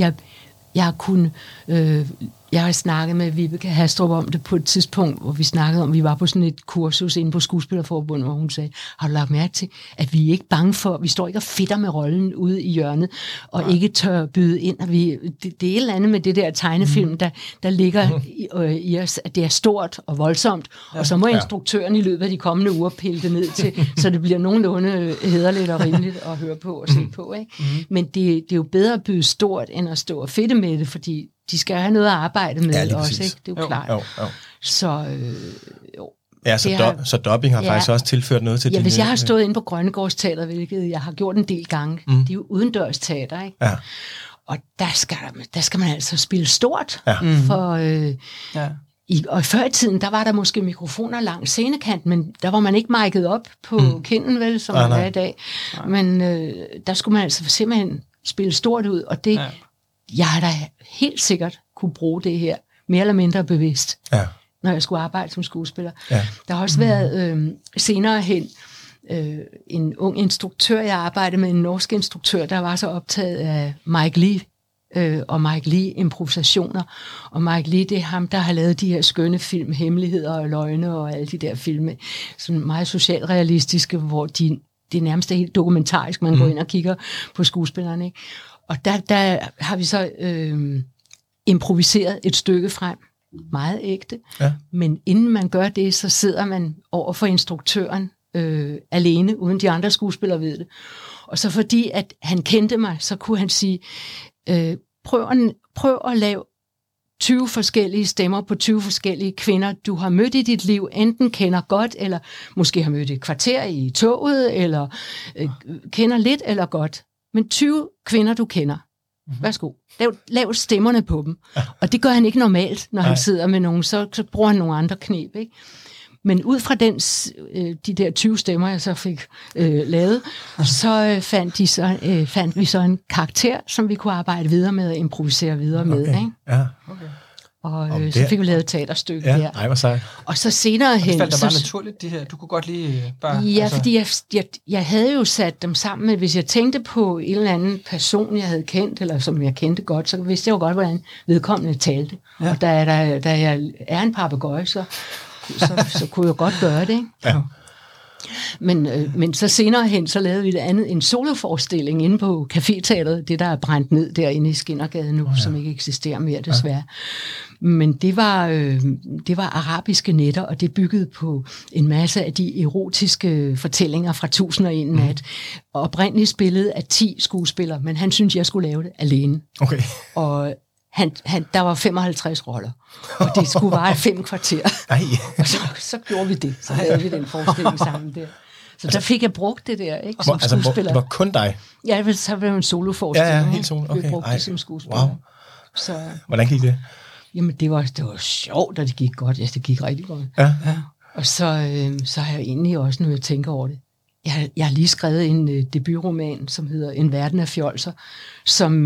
jeg har snakket med Vibeke Hastrup om det på et tidspunkt, hvor vi snakkede om, vi var på sådan et kursus inde på Skuespillerforbundet, hvor hun sagde, har du lagt mærke til, at vi er ikke bange for, vi står ikke og fedter med rollen ude i hjørnet, og ikke tør byde ind. Og det er et eller andet med det der tegnefilm, der ligger i os, at det er stort og voldsomt, og så må instruktøren i løbet af de kommende uger pille det ned til, så det bliver nogenlunde hæderligt og rimeligt at høre på og se på. Ikke? Men det er jo bedre at byde stort, end at stå og fedte med det, fordi de skal have noget at arbejde med også, ikke? Det er jo klart. Jo. Så Ja, så dubbing har faktisk også tilført noget til hvis jeg har stået inde på Grønnegårdsteatret, hvilket jeg har gjort en del gange, det er jo udendørsteater, ikke? Ja. Og der skal man altså spille stort. Ja. Og før i tiden, der var der måske mikrofoner langs scenekant, men der var man ikke mic'et op på kinden, vel, som man er i dag. Men der skulle man altså simpelthen spille stort ud, og det... Jeg har da helt sikkert kunne bruge det her, mere eller mindre bevidst, når jeg skulle arbejde som skuespiller. Ja. Der har også været senere hen en ung instruktør, jeg arbejdede med, en norsk instruktør, der var så optaget af Mike Leigh og Mike Leigh improvisationer. Og Mike Leigh, det er ham, der har lavet de her skønne film, Hemmeligheder og Løgne og alle de der film, sådan meget socialrealistiske, hvor det nærmest er helt dokumentarisk, man går ind og kigger på skuespillerne, ikke? Og der har vi så improviseret et stykke frem, meget ægte. Ja. Men inden man gør det, så sidder man over for instruktøren alene, uden de andre skuespillere ved det. Og så fordi, at han kendte mig, så kunne han sige, prøv at lave 20 forskellige stemmer på 20 forskellige kvinder, du har mødt i dit liv, enten kender godt, eller måske har mødt et kvarter i toget, eller kender lidt eller godt. Men 20 kvinder, du kender. Værsgo. Lav stemmerne på dem. Og det gør han ikke normalt, når han sidder med nogen. Så bruger han nogle andre knep, ikke? Men ud fra de der 20 stemmer, jeg så fik lavet, så fandt vi så en karakter, som vi kunne arbejde videre med og improvisere videre med. Ikke? Ja. Okay. Og så fik vi lavet et teaterstykke der. Ej, hvor sejt. Og så senere hen... Det faldt da bare naturligt, de her. Du kunne godt lige bare... Ja, altså... fordi jeg havde jo sat dem sammen med... Hvis jeg tænkte på en eller anden person, jeg havde kendt, eller som jeg kendte godt, så vidste jeg jo godt, hvordan vedkommende talte. Ja. Og da jeg er en papegøje, så kunne jeg godt gøre det, ikke? Ja. Men så senere hen, så lavede vi det andet, en soloforestilling inde på Caféteatret, det der er brændt ned derinde i Skindergade nu, som ikke eksisterer mere desværre. Men det var arabiske nætter, og det byggede på en masse af de erotiske fortællinger fra 1001 nat. Og oprindeligt spillet af 10 skuespillere, men han syntes, jeg skulle lave det alene. Okay. Og der var 55 roller, og det skulle vare 5 kvarter. Og så gjorde vi det. Så lavede vi den forestilling sammen der. Så der fik jeg brugt det der, ikke, som skuespiller. Det var kun dig? Ja, så var det en soloforestilling. Ja, helt solo. Okay. Vi brugte det som skuespiller. Wow. Så, hvordan gik det? Jamen, det var sjovt, og det gik godt. Ja, det gik rigtig godt. Ja. Og så har jeg egentlig også, når jeg tænker over det, Jeg har lige skrevet en debutroman, som hedder En verden af fjolser, som...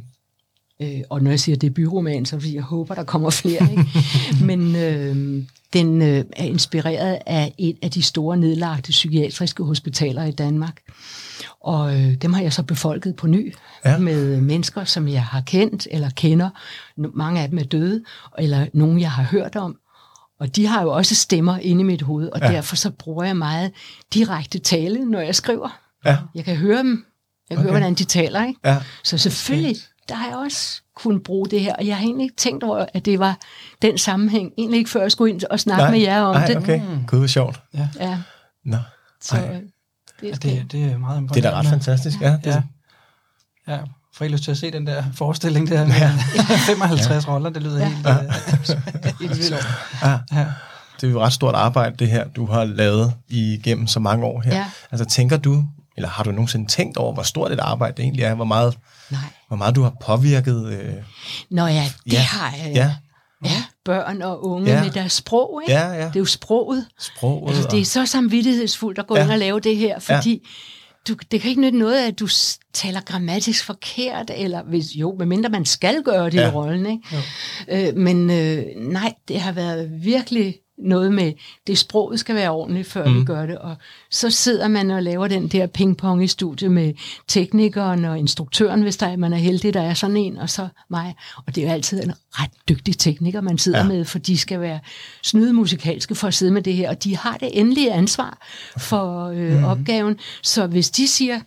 og når jeg siger debutroman, så fordi jeg håber, der kommer flere. Ikke? Men den er inspireret af et af de store nedlagte psykiatriske hospitaler i Danmark. Og dem har jeg så befolket på ny med mennesker, som jeg har kendt eller kender. Mange af dem er døde, eller nogen, jeg har hørt om. Og de har jo også stemmer inde i mit hoved, og derfor så bruger jeg meget direkte tale, når jeg skriver. Ja. Jeg kan høre dem. Jeg kan høre, hvordan de taler. Ikke? Ja. Så selvfølgelig, der har jeg også kunnet bruge det her, og jeg har egentlig ikke tænkt over, at det var den sammenhæng. Egentlig ikke før jeg skulle ind og snakke med jer om det. Okay. Gud, hvor sjovt. Ja. Nå. Så det er meget imponerende. Det er da ret fantastisk, ja. Ja. Får I lyst til at se den der forestilling der med 55 roller? Det lyder helt vildt. Ja. Det er jo et ret stort arbejde, det her, du har lavet igennem så mange år her. Ja. Altså tænker du, eller har du nogensinde tænkt over, hvor stort et arbejde det egentlig er? Hvor meget du har påvirket? Nå ja, det har jeg. Ja, børn og unge med deres sprog, ikke? Ja. Det er jo sproget. Altså, det er så samvittighedsfuldt at gå ind og lave det her, fordi det kan ikke nytte noget, at du taler grammatisk forkert, eller medmindre man skal gøre det i rollen, ikke? Men nej, det har været virkelig noget med, det sproget skal være ordentligt, før vi gør det, og så sidder man og laver den der pingpong i studiet med teknikeren og instruktøren, hvis man er heldig, der er sådan en, og så mig, og det er jo altid en ret dygtig tekniker, man sidder med, for de skal være snydemusikalske for at sidde med det her, og de har det endelige ansvar for opgaven, så hvis de siger,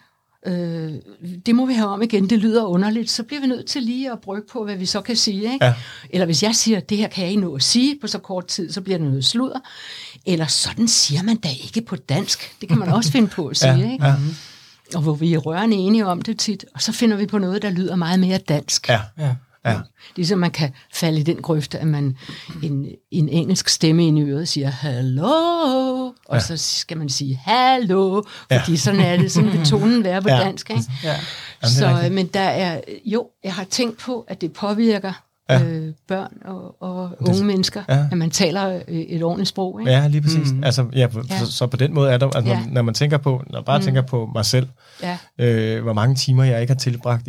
det må vi have om igen, det lyder underligt, så bliver vi nødt til lige at brygge på, hvad vi så kan sige, ikke? Ja. Eller hvis jeg siger, det her kan jeg ikke nå at sige på så kort tid, så bliver det noget sludder, eller sådan siger man da ikke på dansk, det kan man også finde på at sige, ikke? Ja. Og hvor vi er rørende enige om det tit, og så finder vi på noget, der lyder meget mere dansk. Ja. Ligesom man kan falde i den grøfte, at man en engelsk stemme ind i øret siger hello, og så skal man sige hallo, fordi sådan er det, sådan vil tonen være på dansk. Ikke? Så, men der er, jeg har tænkt på, at det påvirker børn og unge mennesker, at man taler et ordentligt sprog. Ikke? Ja, lige præcis. Altså, så på den måde er der, altså, når man tænker på, tænker på mig selv, hvor mange timer jeg ikke har tilbragt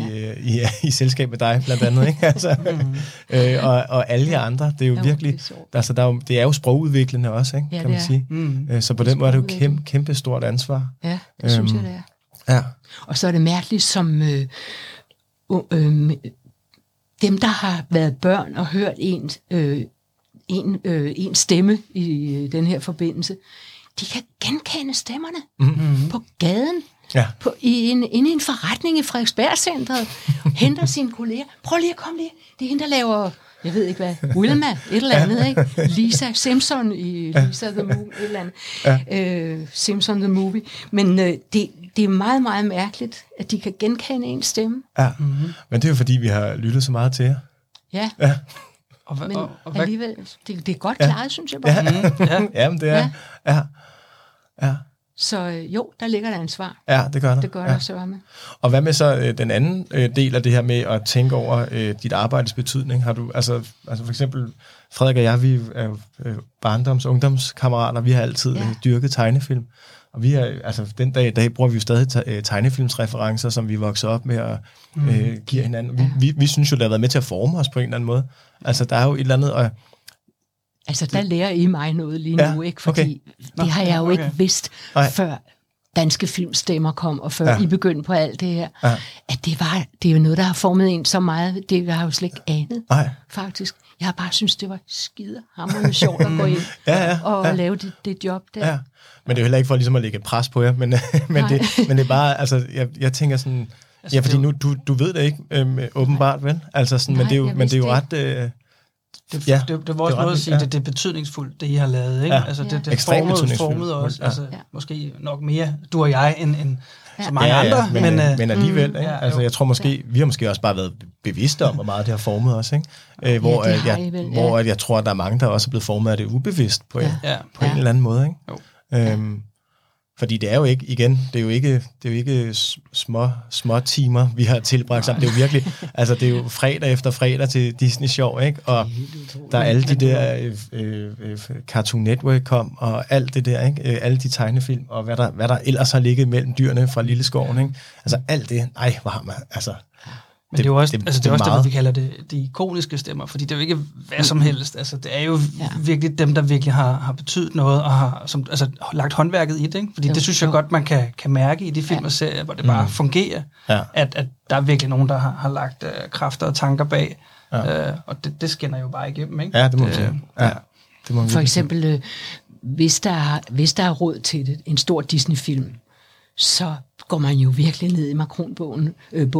i selskab med dig, blandt andet, ikke? Altså, og alle jer andre, det er jo virkelig, altså, det er jo sprogudviklende også, ikke? Kan man sige. Så på den måde er det jo kæmpe stort ansvar. Ja, det synes jeg, det er. Ja. Og så er det mærkeligt, som dem, der har været børn og hørt en stemme i den her forbindelse, de kan genkende stemmerne på gaden, inde i en forretning i Frederiksberg-centret, henter sine kolleger. Prøv lige at komme lige. Det er hende, der laver, jeg ved ikke hvad, Wilma, et eller andet, ikke? Lisa Simpson i Lisa the Movie, et eller andet. Simpson the Movie. Men det er meget, meget mærkeligt, at de kan genkende en stemme. Ja, men det er jo fordi, vi har lyttet så meget til jer. Ja. Men alligevel, det er godt klaret, synes jeg bare. Ja, men det er. Ja. Så der ligger der ansvar. Ja, det gør der. Det gør der så med. Og hvad med så den anden del af det her med at tænke over dit arbejdes betydning? Har du, altså for eksempel, Frederik og jeg, vi er ungdomskammerater, vi har altid dyrket tegnefilm. Og vi er, altså den dag i dag bruger vi jo stadig tegnefilmsreferencer, som vi voksede op med at give hinanden. Vi synes jo, det har været med til at forme os på en eller anden måde. Altså der er jo et eller andet... Altså der lærer I mig noget lige nu, ikke? Fordi det har jeg jo ikke vidst før danske filmstemmer kom, og før I begyndte på alt det her. Ja. At det er jo noget, der har formet en så meget, det har jeg jo slet ikke anet, faktisk. Jeg har bare synes det var skidehamrende sjovt at gå ind og lave det job der. Ja. Men det er jo heller ikke for ligesom at lægge pres på jer, men det er bare, altså, jeg tænker sådan, fordi nu, du ved det ikke, åbenbart, vel? Altså sådan, men det er jo ret... Det er vores måde at sige, det er betydningsfuldt, det I har lavet, ikke? Altså, det formede også, altså, måske nok mere du og jeg, end så mange andre. Men alligevel, ikke? Altså, jeg tror måske, vi har måske også bare været bevidste om, hvor meget det har formet os, ikke? Hvor jeg tror, at der er mange, der også er blevet formet af det ubevidst på en eller anden måde, ikke? Fordi det er jo ikke, igen, det er jo ikke små timer, vi har tilbragt sammen. Det er jo virkelig, altså det er jo fredag efter fredag til Disney Sjov, ikke? Og der er alle de der Cartoon Network kom, og alt det der, ikke? Alle de tegnefilm, og hvad der ellers har ligget mellem dyrene fra Lilleskoven, ikke? Altså alt det, hvor har man, altså... Men det er jo også, det er også det, vi kalder det de ikoniske stemmer, fordi det er jo ikke hvad som helst. Altså, det er jo virkelig dem, der virkelig har betydet noget, og har lagt håndværket i det. Ikke? Fordi det synes jeg godt, man kan mærke i de film og serier, hvor det bare fungerer, at der er virkelig nogen, der har lagt kræfter og tanker bag, og det skinner jo bare igennem. Ikke? Ja, det må man sige. Ja. Det må for eksempel, hvis der er råd til det, en stor Disney-film, så går man jo virkelig ned i makronbunden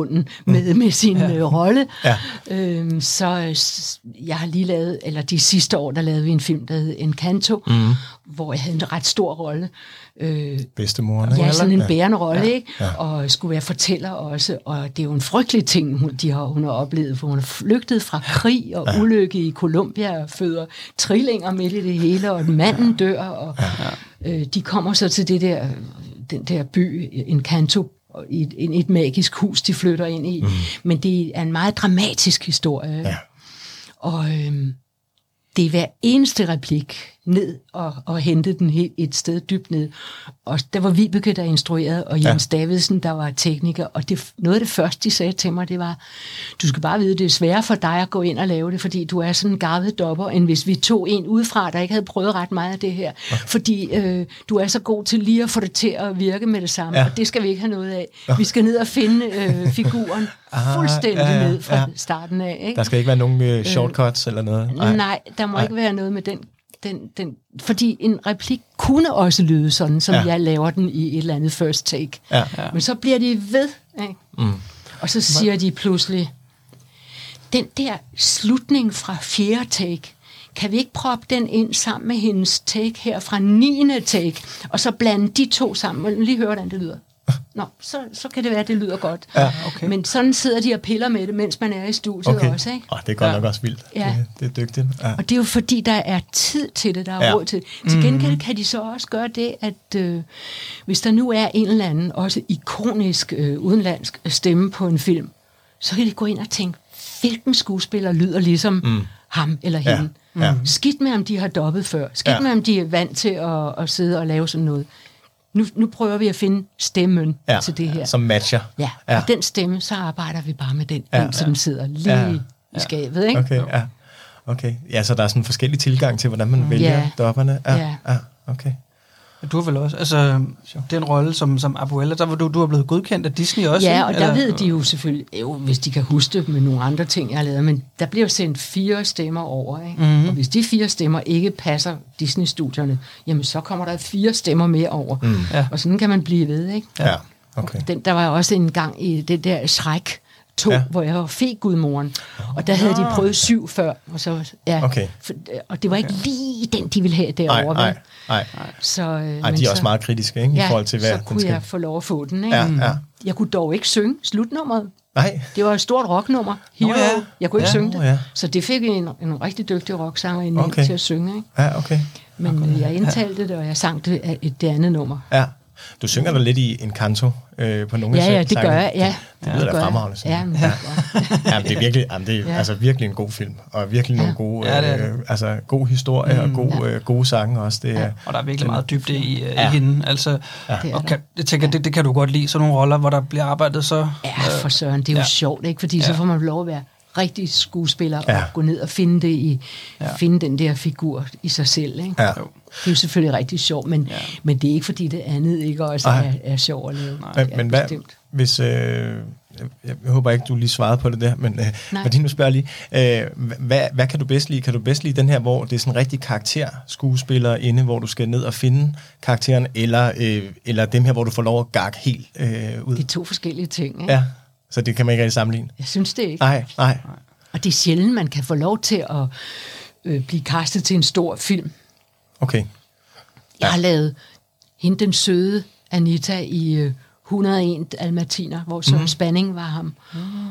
med sin rolle. Ja. Så jeg har lige lavet, eller de sidste år, der lavede vi en film, der hed Encanto, hvor jeg havde en ret stor rolle. Bedstemoren. Ja, sådan en bærende rolle, ikke? Ja. Og skulle være fortæller også, og det er jo en frygtelig ting, hun har oplevet, for hun er flygtet fra krig og ulykke i Colombia, og føder trillinger midt i det hele, og manden dør, og de kommer så til den der by, Encanto, i et magisk hus, de flytter ind i. Men det er en meget dramatisk historie. Ja. Og det er hver eneste replik ned og hente den et sted dybt ned. Og der var Vibeke, der instruerede, og Jens Davidsen, der var tekniker. Og noget af det første, de sagde til mig, det var, du skal bare vide, det er sværere for dig at gå ind og lave det, fordi du er sådan en garvet dopper, end hvis vi tog en udefra, der ikke havde prøvet ret meget af det her. Okay. Fordi du er så god til lige at få det til at virke med det samme, og det skal vi ikke have noget af. Vi skal ned og finde figuren fuldstændig ned fra starten af. Ikke? Der skal ikke være nogen shortcuts eller noget? Nej, der må ikke være noget med den, fordi en replik kunne også lyde sådan, som jeg laver den i et eller andet first take. Ja. Men så bliver de ved, ikke? Og så siger de pludselig, den der slutning fra 4. take, kan vi ikke proppe den ind sammen med hendes take her fra 9. take, og så blande de to sammen, og lige høre, hvordan det lyder. Nå, så kan det være, at det lyder godt. Ja, okay. Men sådan sidder de og piller med det, mens man er i studiet også, ikke? Det er godt nok også vildt. Ja. Det er dygtigt. Ja. Og det er jo fordi, der er tid til det, der er råd til det. Til gengæld kan de så også gøre det, at hvis der nu er en eller anden, også ikonisk udenlandsk stemme på en film, så kan de gå ind og tænke, hvilken skuespiller lyder ligesom ham eller hende. Ja. Skidt med, om de har dobbet før. Skidt med, om de er vant til at sidde og lave sådan noget. Nu prøver vi at finde stemmen til det her. Som matcher. Ja, og den stemme, så arbejder vi bare med den, så den sidder lige i skabet, ikke? Okay. Ja, så der er sådan en forskellig tilgang til, hvordan man vælger dopperne. Ja, okay. Du har vel også, altså den rolle som Abuela, der var du er blevet godkendt af Disney også. Ja, og der ved de jo selvfølgelig, hvis de kan huske det med nogle andre ting, jeg har lavet, men der bliver sendt 4 stemmer over, ikke? Og hvis de 4 stemmer ikke passer Disney-studierne, jamen så kommer der 4 stemmer mere over. Og sådan kan man blive ved, ikke? Ja, okay. Der var også en gang i det der Shrek 2, hvor jeg var fegudmoren, og der havde de prøvet 7 før, og så og det var ikke lige den, de ville have derovre. Nej. Så de er også meget kritiske, ikke? I forhold til, hvad så kunne jeg få lov at få den, ikke? Ja. Jeg kunne dog ikke synge slutnummeret. Nej. Det var et stort rocknummer. Jeg kunne ikke synge det. Så det fik en rigtig dygtig rocksanger til at synge, ikke? Ja, okay. Men jeg indtalte det, og jeg sang det andet nummer. Ja. Du synger da lidt i Encanto på nogle af det gør jeg, ja. Det lyder da fremragende. Jamen, det er virkelig, altså virkelig en god film, og virkelig nogle gode, god historie og gode sange også. Det, og der er virkelig meget dybde i hende. Altså, og jeg tænker, det kan du godt lide, sådan nogle roller, hvor der bliver arbejdet så... Ja, for søren, det er jo sjovt, ikke? Fordi så får man lov at være rigtig skuespiller og gå ned og finde den der figur i sig selv, ikke? Ja. Det er jo selvfølgelig rigtig sjovt, men det er ikke fordi det andet ikke også er sjovt at lave. Men hvad, hvis jeg håber ikke du lige svarede på det der, men fordi nu spørger jeg lige, hvad kan du bedst lide? Kan du bedst lide den her, hvor det er sådan en rigtig karakterskuespiller inde, hvor du skal ned og finde karakteren, eller dem her, hvor du får lov at gakke helt ud? Det er 2 forskellige ting, ikke? Ja. Så det kan man ikke rigtig sammenligne? Jeg synes det ikke. Nej. Og det er sjældent, man kan få lov til at blive castet til en stor film. Okay. Jeg har lavet hende den søde Anita i 101 Dalmatiner, hvor Søren Spanning var ham.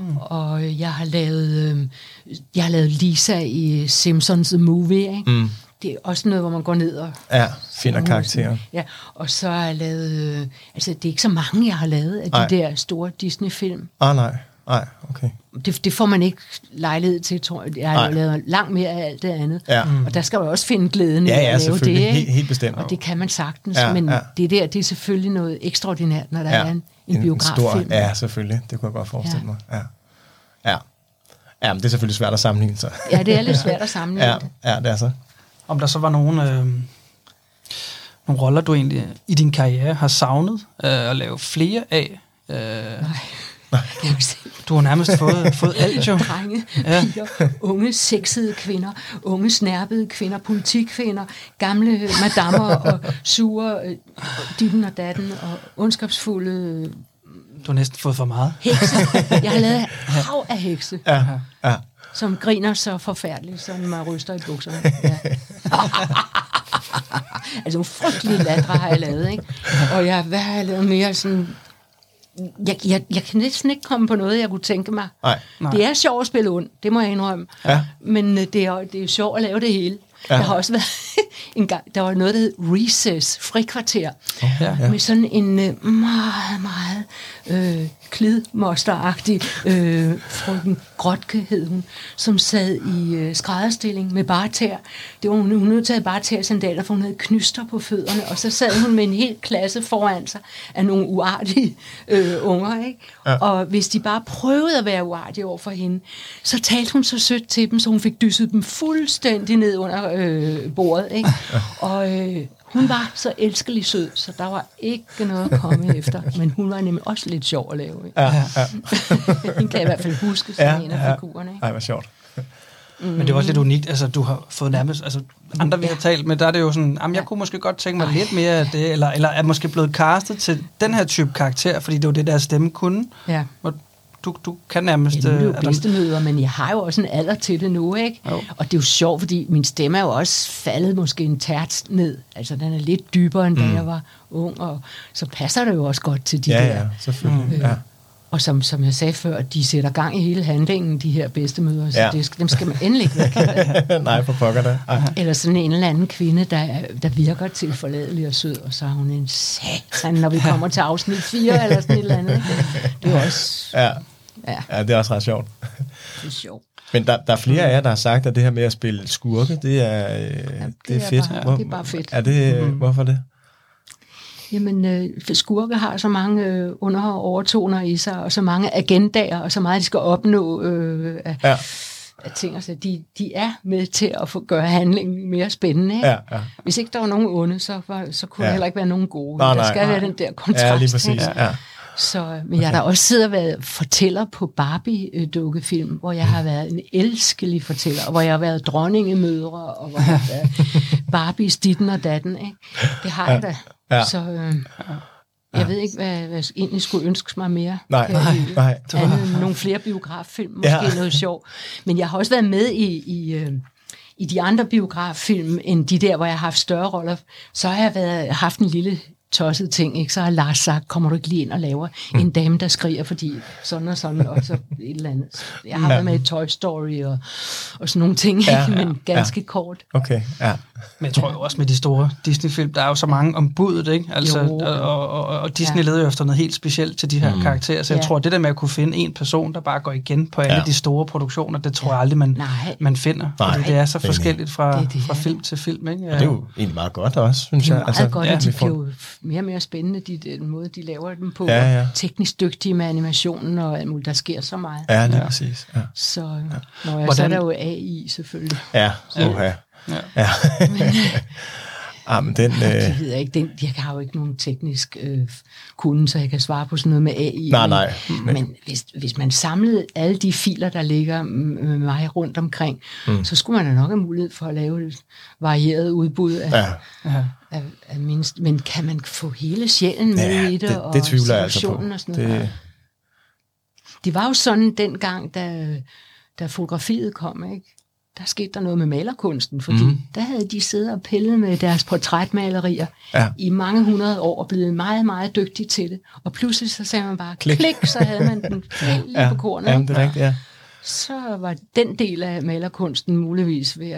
Og jeg har lavet Lisa i Simpsons The Movie, ikke? det er også noget, hvor man går ned og... Ja, finder karakterer. Ja, og så har jeg lavet... altså, det er ikke så mange, jeg har lavet af de der store Disney-film. Nej, okay. Det får man ikke lejlighed til, tror jeg. Jeg har lavet langt mere af alt det andet. Ja. Og der skal man også finde glæden i at lave det. Helt bestemt. Og det kan man sagtens, men det er selvfølgelig noget ekstraordinært, når der er en biograffilm. Stor, ja, selvfølgelig. Det kunne jeg godt forestille mig. Ja, men det er selvfølgelig svært at sammenligne sig. Ja, det er lidt svært at sammenligne. Ja, det er så. Om der så var nogle roller, du egentlig i din karriere har savnet at lave flere af? Nej. Du har nærmest fået alt, jo. Drenge, piger, unge sexede kvinder, unge snærpede kvinder, politikvinder, gamle madammer og sure ditten og datten og ondskabsfulde... Du har næsten fået for meget. Hekse. Jeg har lavet hav af hekse. Ja. Som griner så forfærdeligt, som man ryster i bukserne. Ja. Altså nogle frygtelige ladre har jeg lavet, ikke? Og hvad har jeg lavet mere sådan... Jeg kan næsten ikke komme på noget, jeg kunne tænke mig. Nej. Det er sjovt at spille ond, det må jeg indrømme. Ja. Men det er sjovt at lave det hele. Ja. Der har også været en gang, der var noget, der hed Recess, frikvarter, med sådan en meget, meget klidmosteragtig frøken Grotke hed hun, som sad i skrædderstilling med bartær. Det var hun havde taget bartærsandaler, for hun havde knyster på fødderne, og så sad hun med en hel klasse foran sig af nogle uartige unger, ikke? Ja. Og hvis de bare prøvede at være uartige over for hende, så talte hun så sødt til dem, så hun fik dysset dem fuldstændig ned under bordet, ikke? Og hun var så elskelig sød, så der var ikke noget at komme efter, men hun var nemlig også lidt sjov at lave, ikke? Ja. Hende kan jeg i hvert fald huske som en af figurerne, ikke? Ej, hvor sjovt. Men det er også lidt unikt, altså du har fået nærmest, altså andre vi har talt med, der er det jo sådan, jeg kunne måske godt tænke mig lidt mere af det, eller er måske blevet castet til den her type karakter, fordi det var det, der stemme kunne. Ja. Du kan nærmest... Ja, det er jo bedstemøder, men jeg har jo også en alder til det nu, ikke? Jo. Og det er jo sjovt, fordi min stemme er jo også faldet måske en tært ned. Altså, den er lidt dybere, end da jeg var ung, og så passer det jo også godt til de der. Ja, selvfølgelig. Ja. Og som jeg sagde før, de sætter gang i hele handlingen, de her bedstemøder, så dem skal man endelig ikke være ked af. Nej, for pokker da. Eller sådan en eller anden kvinde, der virker tilforladelig og sød, og så er hun en satan, når vi kommer til afsnit 4, eller sådan et eller andet. Det er også... Ja, det er også ret sjovt. Det er sjovt. Men der er flere af jer, der har sagt, at det her med at spille skurke, det er fedt. Det er bare fedt. Er det, hvorfor det? Jamen, skurke har så mange overtoner i sig, og så mange agendaer, og så meget, de skal opnå af ting. Altså, de er med til at gøre handlingen mere spændende. Ikke? Ja. Hvis ikke der var nogen onde, så kunne der heller ikke være nogen gode. Der skal være den der kontrast. Ja, lige præcis. Så, men jeg har da også siddet og været fortæller på Barbie-dukkefilm, hvor jeg har været en elskelig fortæller, og hvor jeg har været dronningemødre, og hvor jeg har været Barbies ditten og datten. Ikke? Det har jeg da. Ja. Så jeg ved ikke, hvad jeg egentlig skulle ønske mig mere. Nej. Nogle flere biograffilm, måske noget sjov. Men jeg har også været med i de andre biograffilm, end de der, hvor jeg har haft større roller. Så har jeg haft en lille tosset ting, ikke? Så har Lars sagt, kommer du ikke lige ind og laver en dame, der skriger, fordi sådan og sådan, og så et eller andet. Jeg har været med i Toy Story og sådan nogle ting, men ganske kort. Okay, ja. Men jeg tror jo også med de store Disney-film, der er jo så mange om budet, ikke? Altså, og Disney leder jo efter noget helt specielt til de her karakterer, så jeg tror, det der med at kunne finde en person, der bare går igen på alle de store produktioner, det tror jeg aldrig, man finder. Fordi det er så forskelligt fra film til film, ikke? Og det er jo egentlig meget godt også, synes jeg. Det er meget godt, at de bliver jo mere og mere spændende, den måde, de laver dem på. Teknisk dygtige med animationen og alt muligt. Der sker så meget. Ja, lige præcis. Ja. Så er der jo AI, selvfølgelig. Ja, men den... Jeg ved ikke, jeg har jo ikke nogen teknisk kunde, så jeg kan svare på sådan noget med AI. Nej. Men hvis man samlede alle de filer, der ligger med mig rundt omkring, så skulle man da nok have mulighed for at lave et varieret udbud af mindst. Men kan man få hele sjælen med i det, og situationen og sådan noget? Det var jo sådan dengang, da fotografiet kom, ikke? Der skete der noget med malerkunsten, fordi der havde de siddet og pillet med deres portrætmalerier i mange hundrede år og blevet meget, meget dygtige til det. Og pludselig så sagde man bare klik, så havde man den lige på kornet. Ja, det er rigtigt, Så var den del af malerkunsten muligvis ved at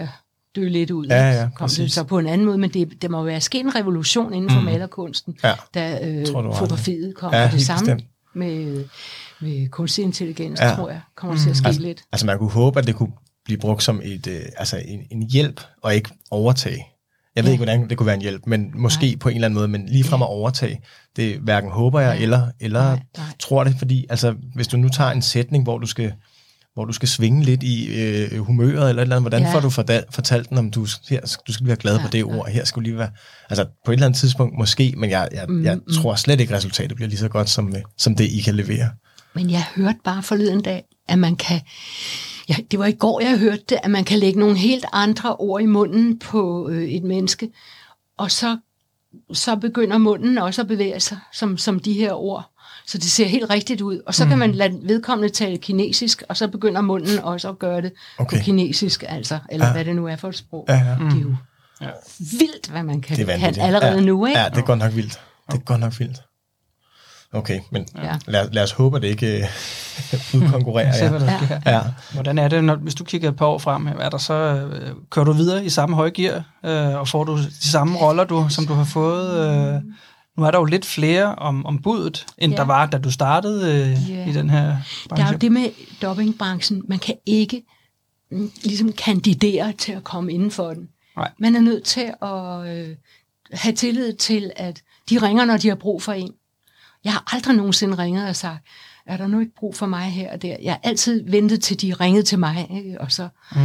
dø lidt ud. Ja, Kom det så på en anden måde, men det må være sket en revolution inden for malerkunsten, da fotografiet kom. Ja, det samme bestemt. med kunstig intelligens, tror jeg, kommer til at ske lidt. Altså man kunne håbe, at det kunne blive brugt som en hjælp, og ikke overtage. Jeg ved ikke, hvordan det kunne være en hjælp, men måske på en eller anden måde, men ligefrem at overtage, det hverken håber jeg, eller tror det, fordi altså, hvis du nu tager en sætning, hvor du skal svinge lidt i humøret, eller et eller andet, hvordan får du fortalt den, om du skal være glad på det ord, her skal du lige være, altså på et eller andet tidspunkt måske, men jeg tror slet ikke, resultatet bliver lige så godt, som det I kan levere. Men jeg hørte bare forleden dag, at man kan, det var i går, jeg hørte det, at man kan lægge nogle helt andre ord i munden på et menneske, og så begynder munden også at bevæge sig, som de her ord. Så det ser helt rigtigt ud. Og så kan man lade vedkommende tale kinesisk, og så begynder munden også at gøre det på kinesisk, altså, eller hvad det nu er for et sprog. Det er jo vildt, hvad man kan allerede nu, ikke? Ja, det er godt nok vildt. Det er godt nok vildt. Okay, men lad os håbe, at det ikke udkonkurrerer. Ja. Hvordan er det, hvis du kigger et par år frem, er der så, kører du videre i samme høje gear, og får du de samme roller, som du har fået? Nu er der jo lidt flere om budet, end der var, da du startede i den her branche. Der er jo det med dubbingbranchen, man kan ikke ligesom kandidere til at komme inden for den. Nej. Man er nødt til at have tillid til, at de ringer, når de har brug for en. Jeg har aldrig nogensinde ringet og sagt, er der nu ikke brug for mig her og der? Jeg har altid ventet til, de ringede til mig, ikke? Og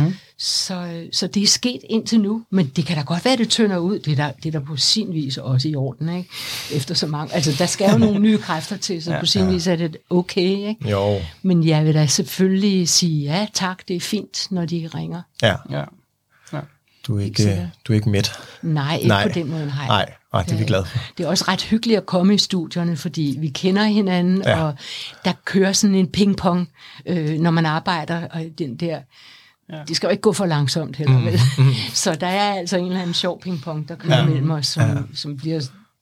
så det er sket indtil nu, men det kan da godt være, det tynder ud. Det er der på sin vis også i orden, ikke? Efter så mange, altså der skal jo nogle nye kræfter til, så på sin vis er det okay, ikke? Jo. Men jeg vil da selvfølgelig sige, ja tak, det er fint, når de ringer. Ja. Du er ikke mæt. Nej, ikke på den måde, Nej, det er vi glade for. Det er også ret hyggeligt at komme i studierne, fordi vi kender hinanden, og der kører sådan en pingpong, når man arbejder, og den der, det skal jo ikke gå for langsomt heller, vel? Så der er altså en eller anden sjov pingpong, der kører mellem os, som bliver,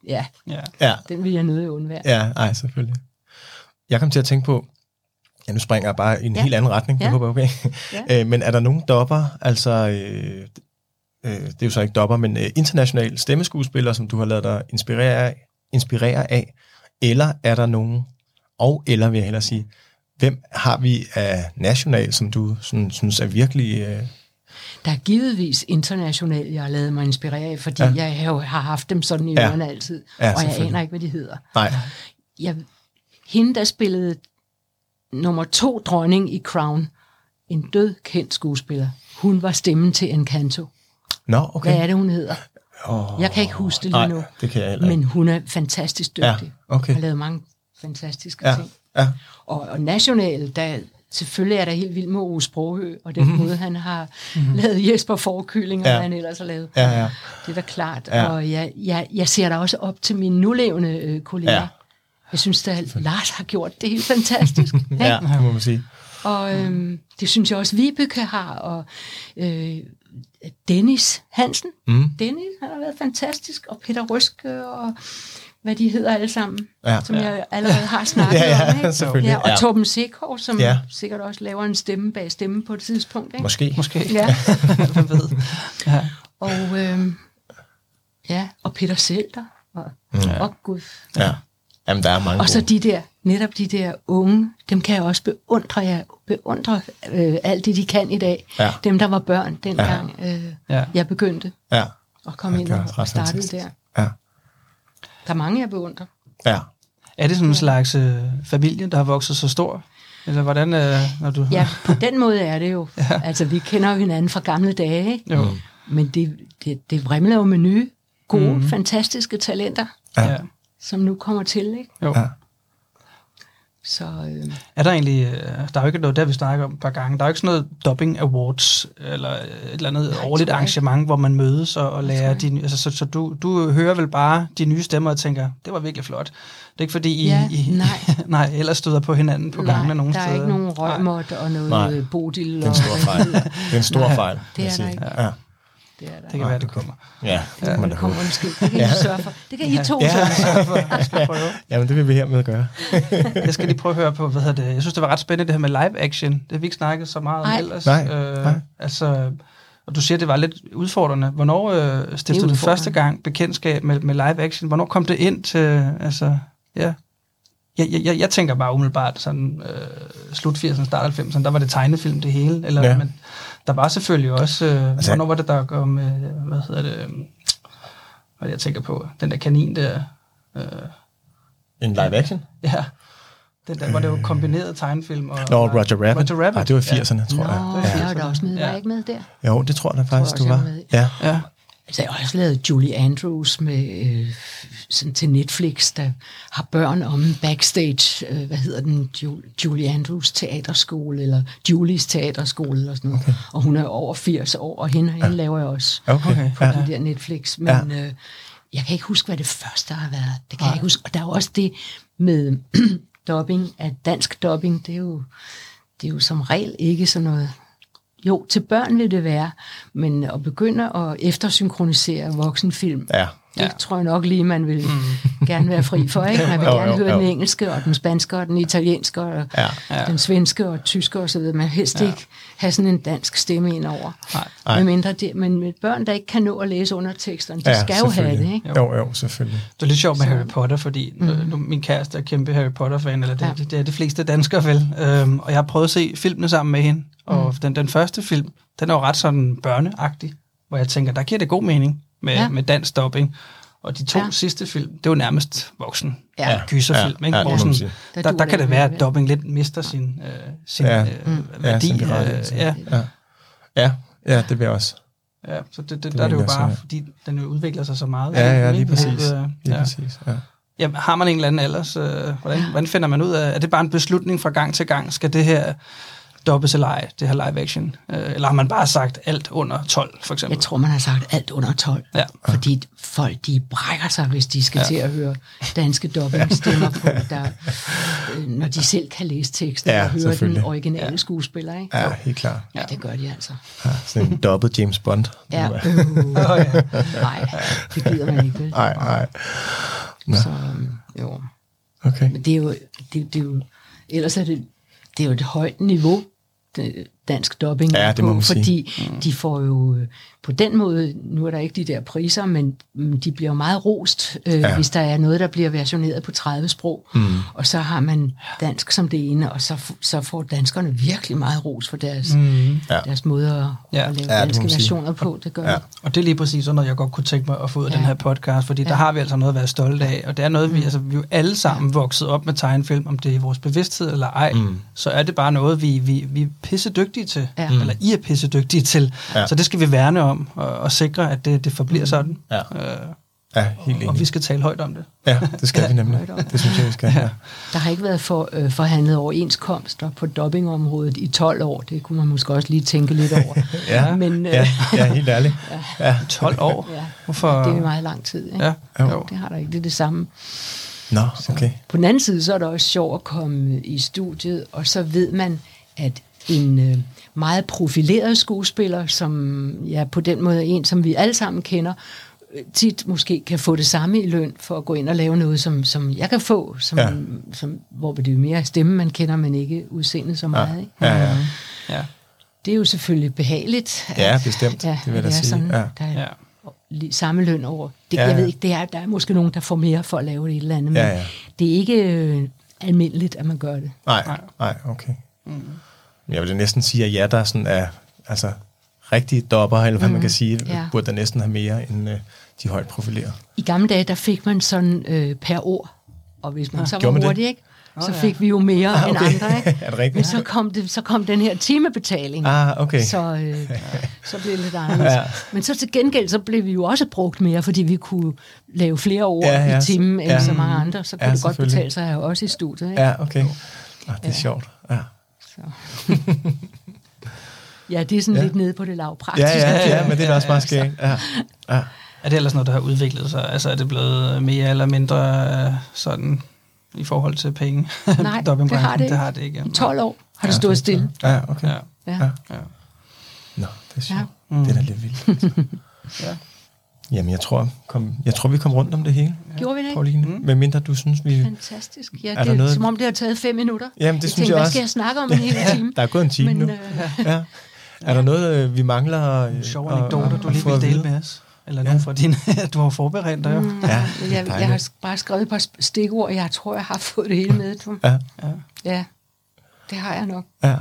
den vil jeg nødig undvære. Ja, selvfølgelig. Jeg kom til at tænke på, nu springer jeg bare i en helt anden retning, det håber jeg okay. Men er der nogen dopper, altså... det er jo så ikke dopper, men internationale stemmeskuespillere, som du har ladet dig inspirere af, eller er der nogen, eller vil jeg hellere sige, hvem har vi af national, som du synes er virkelig... Der er givetvis internationalt, jeg har lavet mig inspirere af, fordi jeg jo har haft dem sådan i ørerne altid, og jeg aner ikke, hvad de hedder. Nej. Hende, der spillede nummer 2 dronning i Crown, en død kendt skuespiller, hun var stemmen til Encanto. Nå, okay. Hvad er det, hun hedder? Jeg kan ikke huske det lige nu. Det kan jeg heller ikke. Men hun er fantastisk dygtig. Okay. Har lavet mange fantastiske ting. Ja. Og nationalt, selvfølgelig er der helt vildt med Ove Sprogøe, og den måde, han har lavet Jesper Forkylling, og hvad han ellers har lavet. Ja. Det er da klart. Ja. Og jeg ser da også op til mine nulevende kolleger. Ja. Jeg synes, at Lars har gjort det helt fantastisk. Ja, må man sige. Og det synes jeg også, Vibeke har, og Dennis Hansen. Dennis, han har været fantastisk, og Peter Røske, og hvad de hedder alle sammen, som jeg allerede har snakket om. Ikke? Selvfølgelig. Og Torben Sekov, som sikkert også laver en stemme bag stemmen på et tidspunkt. Ikke? Måske. Ja. Hvem ved. Og Peter Selter. Og Gud. Ja. Jamen, der er mange og så netop de der unge, dem kan jeg også beundre. Jeg beundrer alt det, de kan i dag. Ja. Dem, der var børn dengang, jeg begyndte at komme ind og startede der. Ja. Der er mange, jeg beundrer. Ja. Er det sådan en slags familie, der har vokset så stor? Eller hvordan, når du... Ja, på den måde er det jo. Ja. Altså, vi kender jo hinanden fra gamle dage, ikke? Jo. Men det vrimler jo med nye, gode, fantastiske talenter. Ja. Som nu kommer til, ikke? Jo. Ja. Så, er der egentlig, der er jo ikke noget, der vi snakker om et par gange, der er jo ikke sådan noget dubbing awards, eller et eller andet årligt arrangement, hvor man mødes og lærer de altså, så du hører vel bare de nye stemmer og tænker, det var virkelig flot. Det er ikke fordi, nej, ellers støder på hinanden på gangene nogen steder. Der er ikke nogen røgmåt og noget bodil. Det er en stor fejl. Det er en stor fejl. Det er der ikke. Ja. Det er der. Det kan være, det kommer. Ja, det kommer måske. Det kan I sørge for. Det kan I to sørge for. Jeg skal prøve. Jamen, det vil vi hermed gøre. Jeg skal lige prøve at høre på, jeg synes, det var ret spændende, det her med live action. Det har vi ikke snakket så meget om ellers. Nej. Altså, Og du siger, det var lidt udfordrende. Hvornår stiftede du første gang bekendtskab med live action? Hvornår kom det ind til, altså, ja... Jeg tænker bare umiddelbart sådan slut 80'erne, start 90'erne, der var det tegnefilm det hele, eller men der var selvfølgelig også hvornår var det der kom hvad jeg tænker på, den der kanin der en live action? Ja. Den der, hvor det var kombineret tegnefilm og Roger Rabbit. Roger Rabbit. Det var 80'erne, tror jeg. Ja, der var også med, var ikke med der? Jo, det tror jeg faktisk, du var. Ja. Altså, jeg har også lavet Julie Andrews med, sådan til Netflix, der har børn om backstage, hvad hedder den, Julie Andrews teaterskole, eller Julies teaterskole, eller sådan noget. Okay. Og hun er over 80 år, og hende laver jeg også på den der Netflix. Men jeg kan ikke huske, hvad det første har været. Det kan jeg ikke huske. Og der er jo også det med dubbing, at dansk dubbing, det er jo som regel ikke sådan noget. Jo, til børn vil det være, men at begynde at eftersynkronisere voksenfilm, det tror jeg nok lige, man vil gerne være fri for, ikke? Man vil gerne høre den engelske, og den spanske, og den italienske, og den svenske, og tyske, og så videre. Man helst ikke have sådan en dansk stemme ind over. Men med børn, der ikke kan nå at læse underteksterne, de skal jo have det, ikke? Jo, selvfølgelig. Det er lidt sjovt med Harry Potter, fordi nu min kæreste er kæmpe Harry Potter-fan, eller det er de fleste danskere vel, og jeg har prøvet at se filmene sammen med hende, og den første film, den er jo ret sådan børneagtig, hvor jeg tænker, der giver det god mening med dansk dubbing. Og de 2 sidste film, det er jo nærmest voksen gyserfilm, ikke? Hvor sådan, der kan det være, at dubbing lidt mister sin værdi. Ja, det vil jeg også. Ja, så der er det jo bare, fordi den jo udvikler sig så meget. Ja, lige præcis. Lige præcis, ja. Jamen, har man en eller anden ellers? Hvordan finder man ud af, er det bare en beslutning fra gang til gang? Skal det her dobbelt eller ej, det her live action? Eller har man bare sagt alt under 12, for eksempel? Jeg tror, man har sagt alt under 12. Ja. Fordi folk, de brækker sig, hvis de skal til at høre danske dobbingstemmer på, når de selv kan læse teksten og høre den originale skuespiller, ikke? Ja, helt klart. Ja, det gør de altså. Ja, sådan en dobbelt James Bond. Ja. Nej, det gider man ikke, vel? Nej. Så, jo. Okay. Men det er jo ellers er det er jo et højt niveau, dansk dubbing på, fordi de får jo på den måde, nu er der ikke de der priser, men de bliver jo meget rost, hvis der er noget, der bliver versioneret på 30 sprog, og så har man dansk som det ene, og så får danskerne virkelig meget ros for deres måde at lave danske versioner på, det gør Og det er lige præcis sådan noget, jeg godt kunne tænke mig at få ud af den her podcast, fordi der har vi altså noget at være stolte af, og det er noget, vi er jo alle sammen vokset op med tegnefilm, om det er i vores bevidsthed eller ej, så er det bare noget, vi er pisse dygtige til, eller I er pisse dygtige til, så det skal vi værne om, og sikre, at det forbliver sådan. Ja, helt enig. Og vi skal tale højt om det. Ja, det skal vi nemlig. Det synes jeg, vi skal. Ja. Der har ikke været forhandlet overenskomster på dubbingområdet i 12 år. Det kunne man måske også lige tænke lidt over. Men, helt ærligt. 12 år? Ja. Hvorfor? Det er meget lang tid. Ikke? Ja. Jo. Det har der ikke. Det er det samme. Nå, okay. På den anden side, så er det også sjovt at komme i studiet, og så ved man, at en meget profileret skuespiller, som på den måde er en, som vi alle sammen kender, tit måske kan få det samme i løn for at gå ind og lave noget, som jeg kan få, hvor det er mere stemme, man kender, men ikke udseendet så meget. Ikke? Ja. Det er jo selvfølgelig behageligt. Ja, bestemt. Det vil jeg da sige. Sådan, der er samme løn over. Jeg ved ikke, der er måske nogen, der får mere for at lave det et eller andet, men det er ikke almindeligt, at man gør det. Nej, okay. Jeg vil næsten sige, at der er sådan altså rigtige dopper, eller hvad man kan sige, burde der næsten have mere end de højt profilerede. I gamle dage, der fik man sådan per ord, og hvis man så var hurtig, ikke? Så fik vi jo mere end andre, ikke? Er det rigtigt? Men så kom den her timebetaling. Okay. Så blev det lidt anderledes. Men så til gengæld, så blev vi jo også brugt mere, fordi vi kunne lave flere ord i timen end så mange andre. Så kunne det godt betale sig også i studiet, ikke? Ja, okay. Det er sjovt. Ja. Så. Ja, det er sådan lidt nede på det lavpraktiske. Ja, men det er også meget skægt. Ja. Er det ellers noget, der har udviklet sig? Altså er det blevet mere eller mindre sådan i forhold til penge? Nej, det har det ikke. I 12 år har det stået stille. Ja, okay. Ja. Nå, det er sjovt. Det er da lidt vildt. Jamen, jeg tror, vi kom rundt om det hele. Gjorde vi det? Pauline, med mindre du synes, vi... Fantastisk. Ja, det er som om det har taget 5 minutter. Jamen, det synes jeg også. Hvad skal jeg snakke om en hel time? Der er gået en time nu. Er der noget, vi mangler? Sjove anekdoter, du lige vil dele med os? Eller nogen fra dine, du har forberedt dig jo. Jeg har bare skrevet et par stikord, og jeg tror, jeg har fået det hele med. Du. Ja, det har jeg nok. Ja.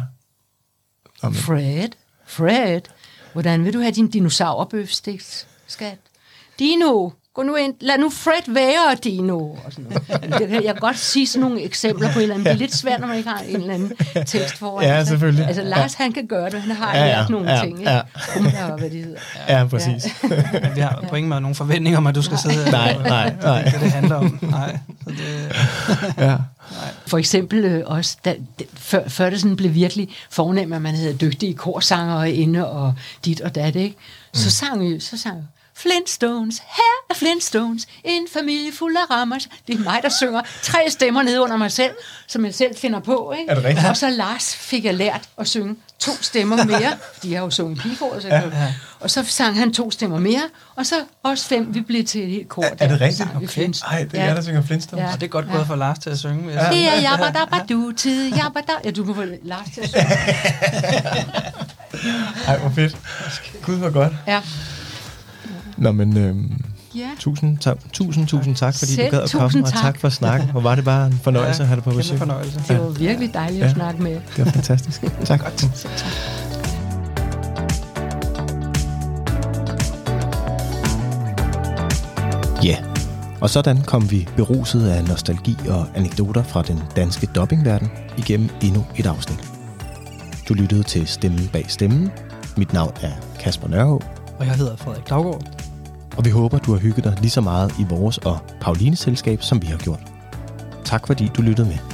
Fred, hvordan vil du have din dinosaurbøfstik, skat? Dino, gå nu ind, lad nu Fred være, Dino. Og sådan noget. Jeg kan godt sige sådan nogle eksempler på en eller anden. Det er lidt svært, når man ikke har en eller anden tekst foran. Ja, selvfølgelig. Altså, Lars, han kan gøre det. Han har lært nogle ting, ikke? Hvad det hedder. Ja, præcis. Ja. Vi har på ingen måde nogen forventninger om, at du skal sidde... Nej. Det handler om. Nej. Så det, ja. For eksempel også, før det sådan blev virkelig fornemt, at man havde dygtige korsangere inde og dit og dat, ikke? Så sang jeg Flintstones, her er Flintstones, en familie fuld af rammer. Det er mig, der synger 3 stemmer nede under mig selv, som jeg selv finder på, ikke? Er det rigtigt? Og så Lars fik jeg lært at synge 2 stemmer mere. De har jo sunget pigekor, så og så sang han 2 stemmer mere, og så også 5, vi blev til et helt kor. Er det rigtigt? Okay. Ej, det er jeg, der synger Flintstones. og det er godt gået for Lars til at synge. Det er jabba-dabba-du-tid, jabba-da. Ja, du kan få Lars til at synge. Ej, hvor fedt. Gud, hvor godt. Ja. Nå, men tusind tak, fordi du gad at komme, og tak for snakken. Og var det bare en fornøjelse at have dig på besøg. Det var virkelig dejligt at snakke med. Det var fantastisk. Tak. Tak. Ja, og sådan kom vi beruset af nostalgi og anekdoter fra den danske dubbingverden igennem endnu et afsnit. Du lyttede til Stemmen bag stemmen. Mit navn er Kasper Nørhå. Og jeg hedder Frederik Daugaard. Og vi håber, du har hygget dig lige så meget i vores og Paulines selskab, som vi har gjort. Tak fordi du lyttede med.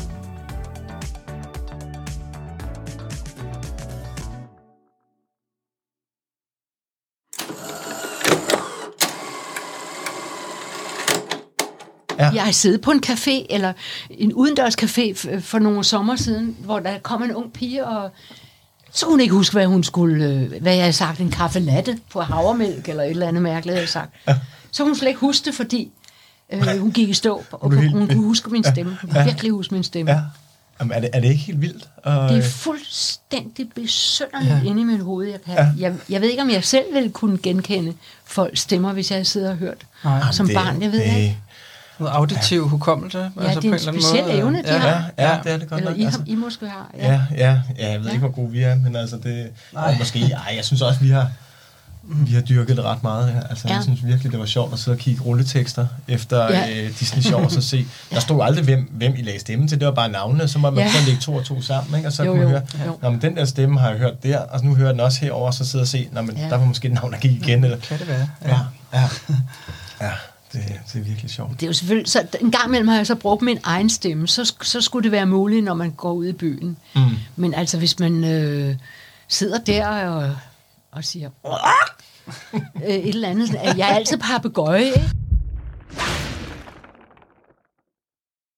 Ja. Jeg har siddet på en café, eller en udendørs café for nogle sommer siden, hvor der kom en ung pige, og så kunne hun ikke huske, hvad jeg havde sagt, en kaffe latte på havremælk, eller et eller andet mærkeligt, havde sagt. Ja. Så hun slet ikke huske det, fordi hun gik i stå, og hun kunne huske min stemme. Hun kunne virkelig huske min stemme. Ja. Jamen, er det ikke helt vildt? Det er fuldstændig besynderligt inde i mit hoved. Jeg ved ikke, om jeg selv ville kunne genkende folks stemmer, hvis jeg sidder og hørt som barn. Jeg ved ikke. Noget auditiv hukommelse? Ja, altså det er en speciel evne, de har. Ja, det er det godt nok. Eller I måske har. Ja, jeg ved ikke, hvor gode vi er, men altså det... Måske, jeg synes også, vi har dyrket det ret meget her. Altså, jeg synes virkelig, det var sjovt at sidde og kigge rulletekster efter Disney Sjov, og så se. Der stod aldrig, hvem I lagde stemmen til. Det var bare navnene, så må man prøve at lægge 2 og 2 sammen, ikke? Og så kunne man høre, nå, men den der stemme har jeg hørt der, og nu hører den også herover, og så sidder og se, nå, men der var måske et navn, der gik igen. Eller... Kan det være? Ja. Det er virkelig sjovt. Det er jo selvfølgelig, så en gang imellem har jeg så brugt min egen stemme, så skulle det være muligt, når man går ud i byen. Men altså, hvis man sidder der og siger et eller andet, jeg er altid papegøje, ikke?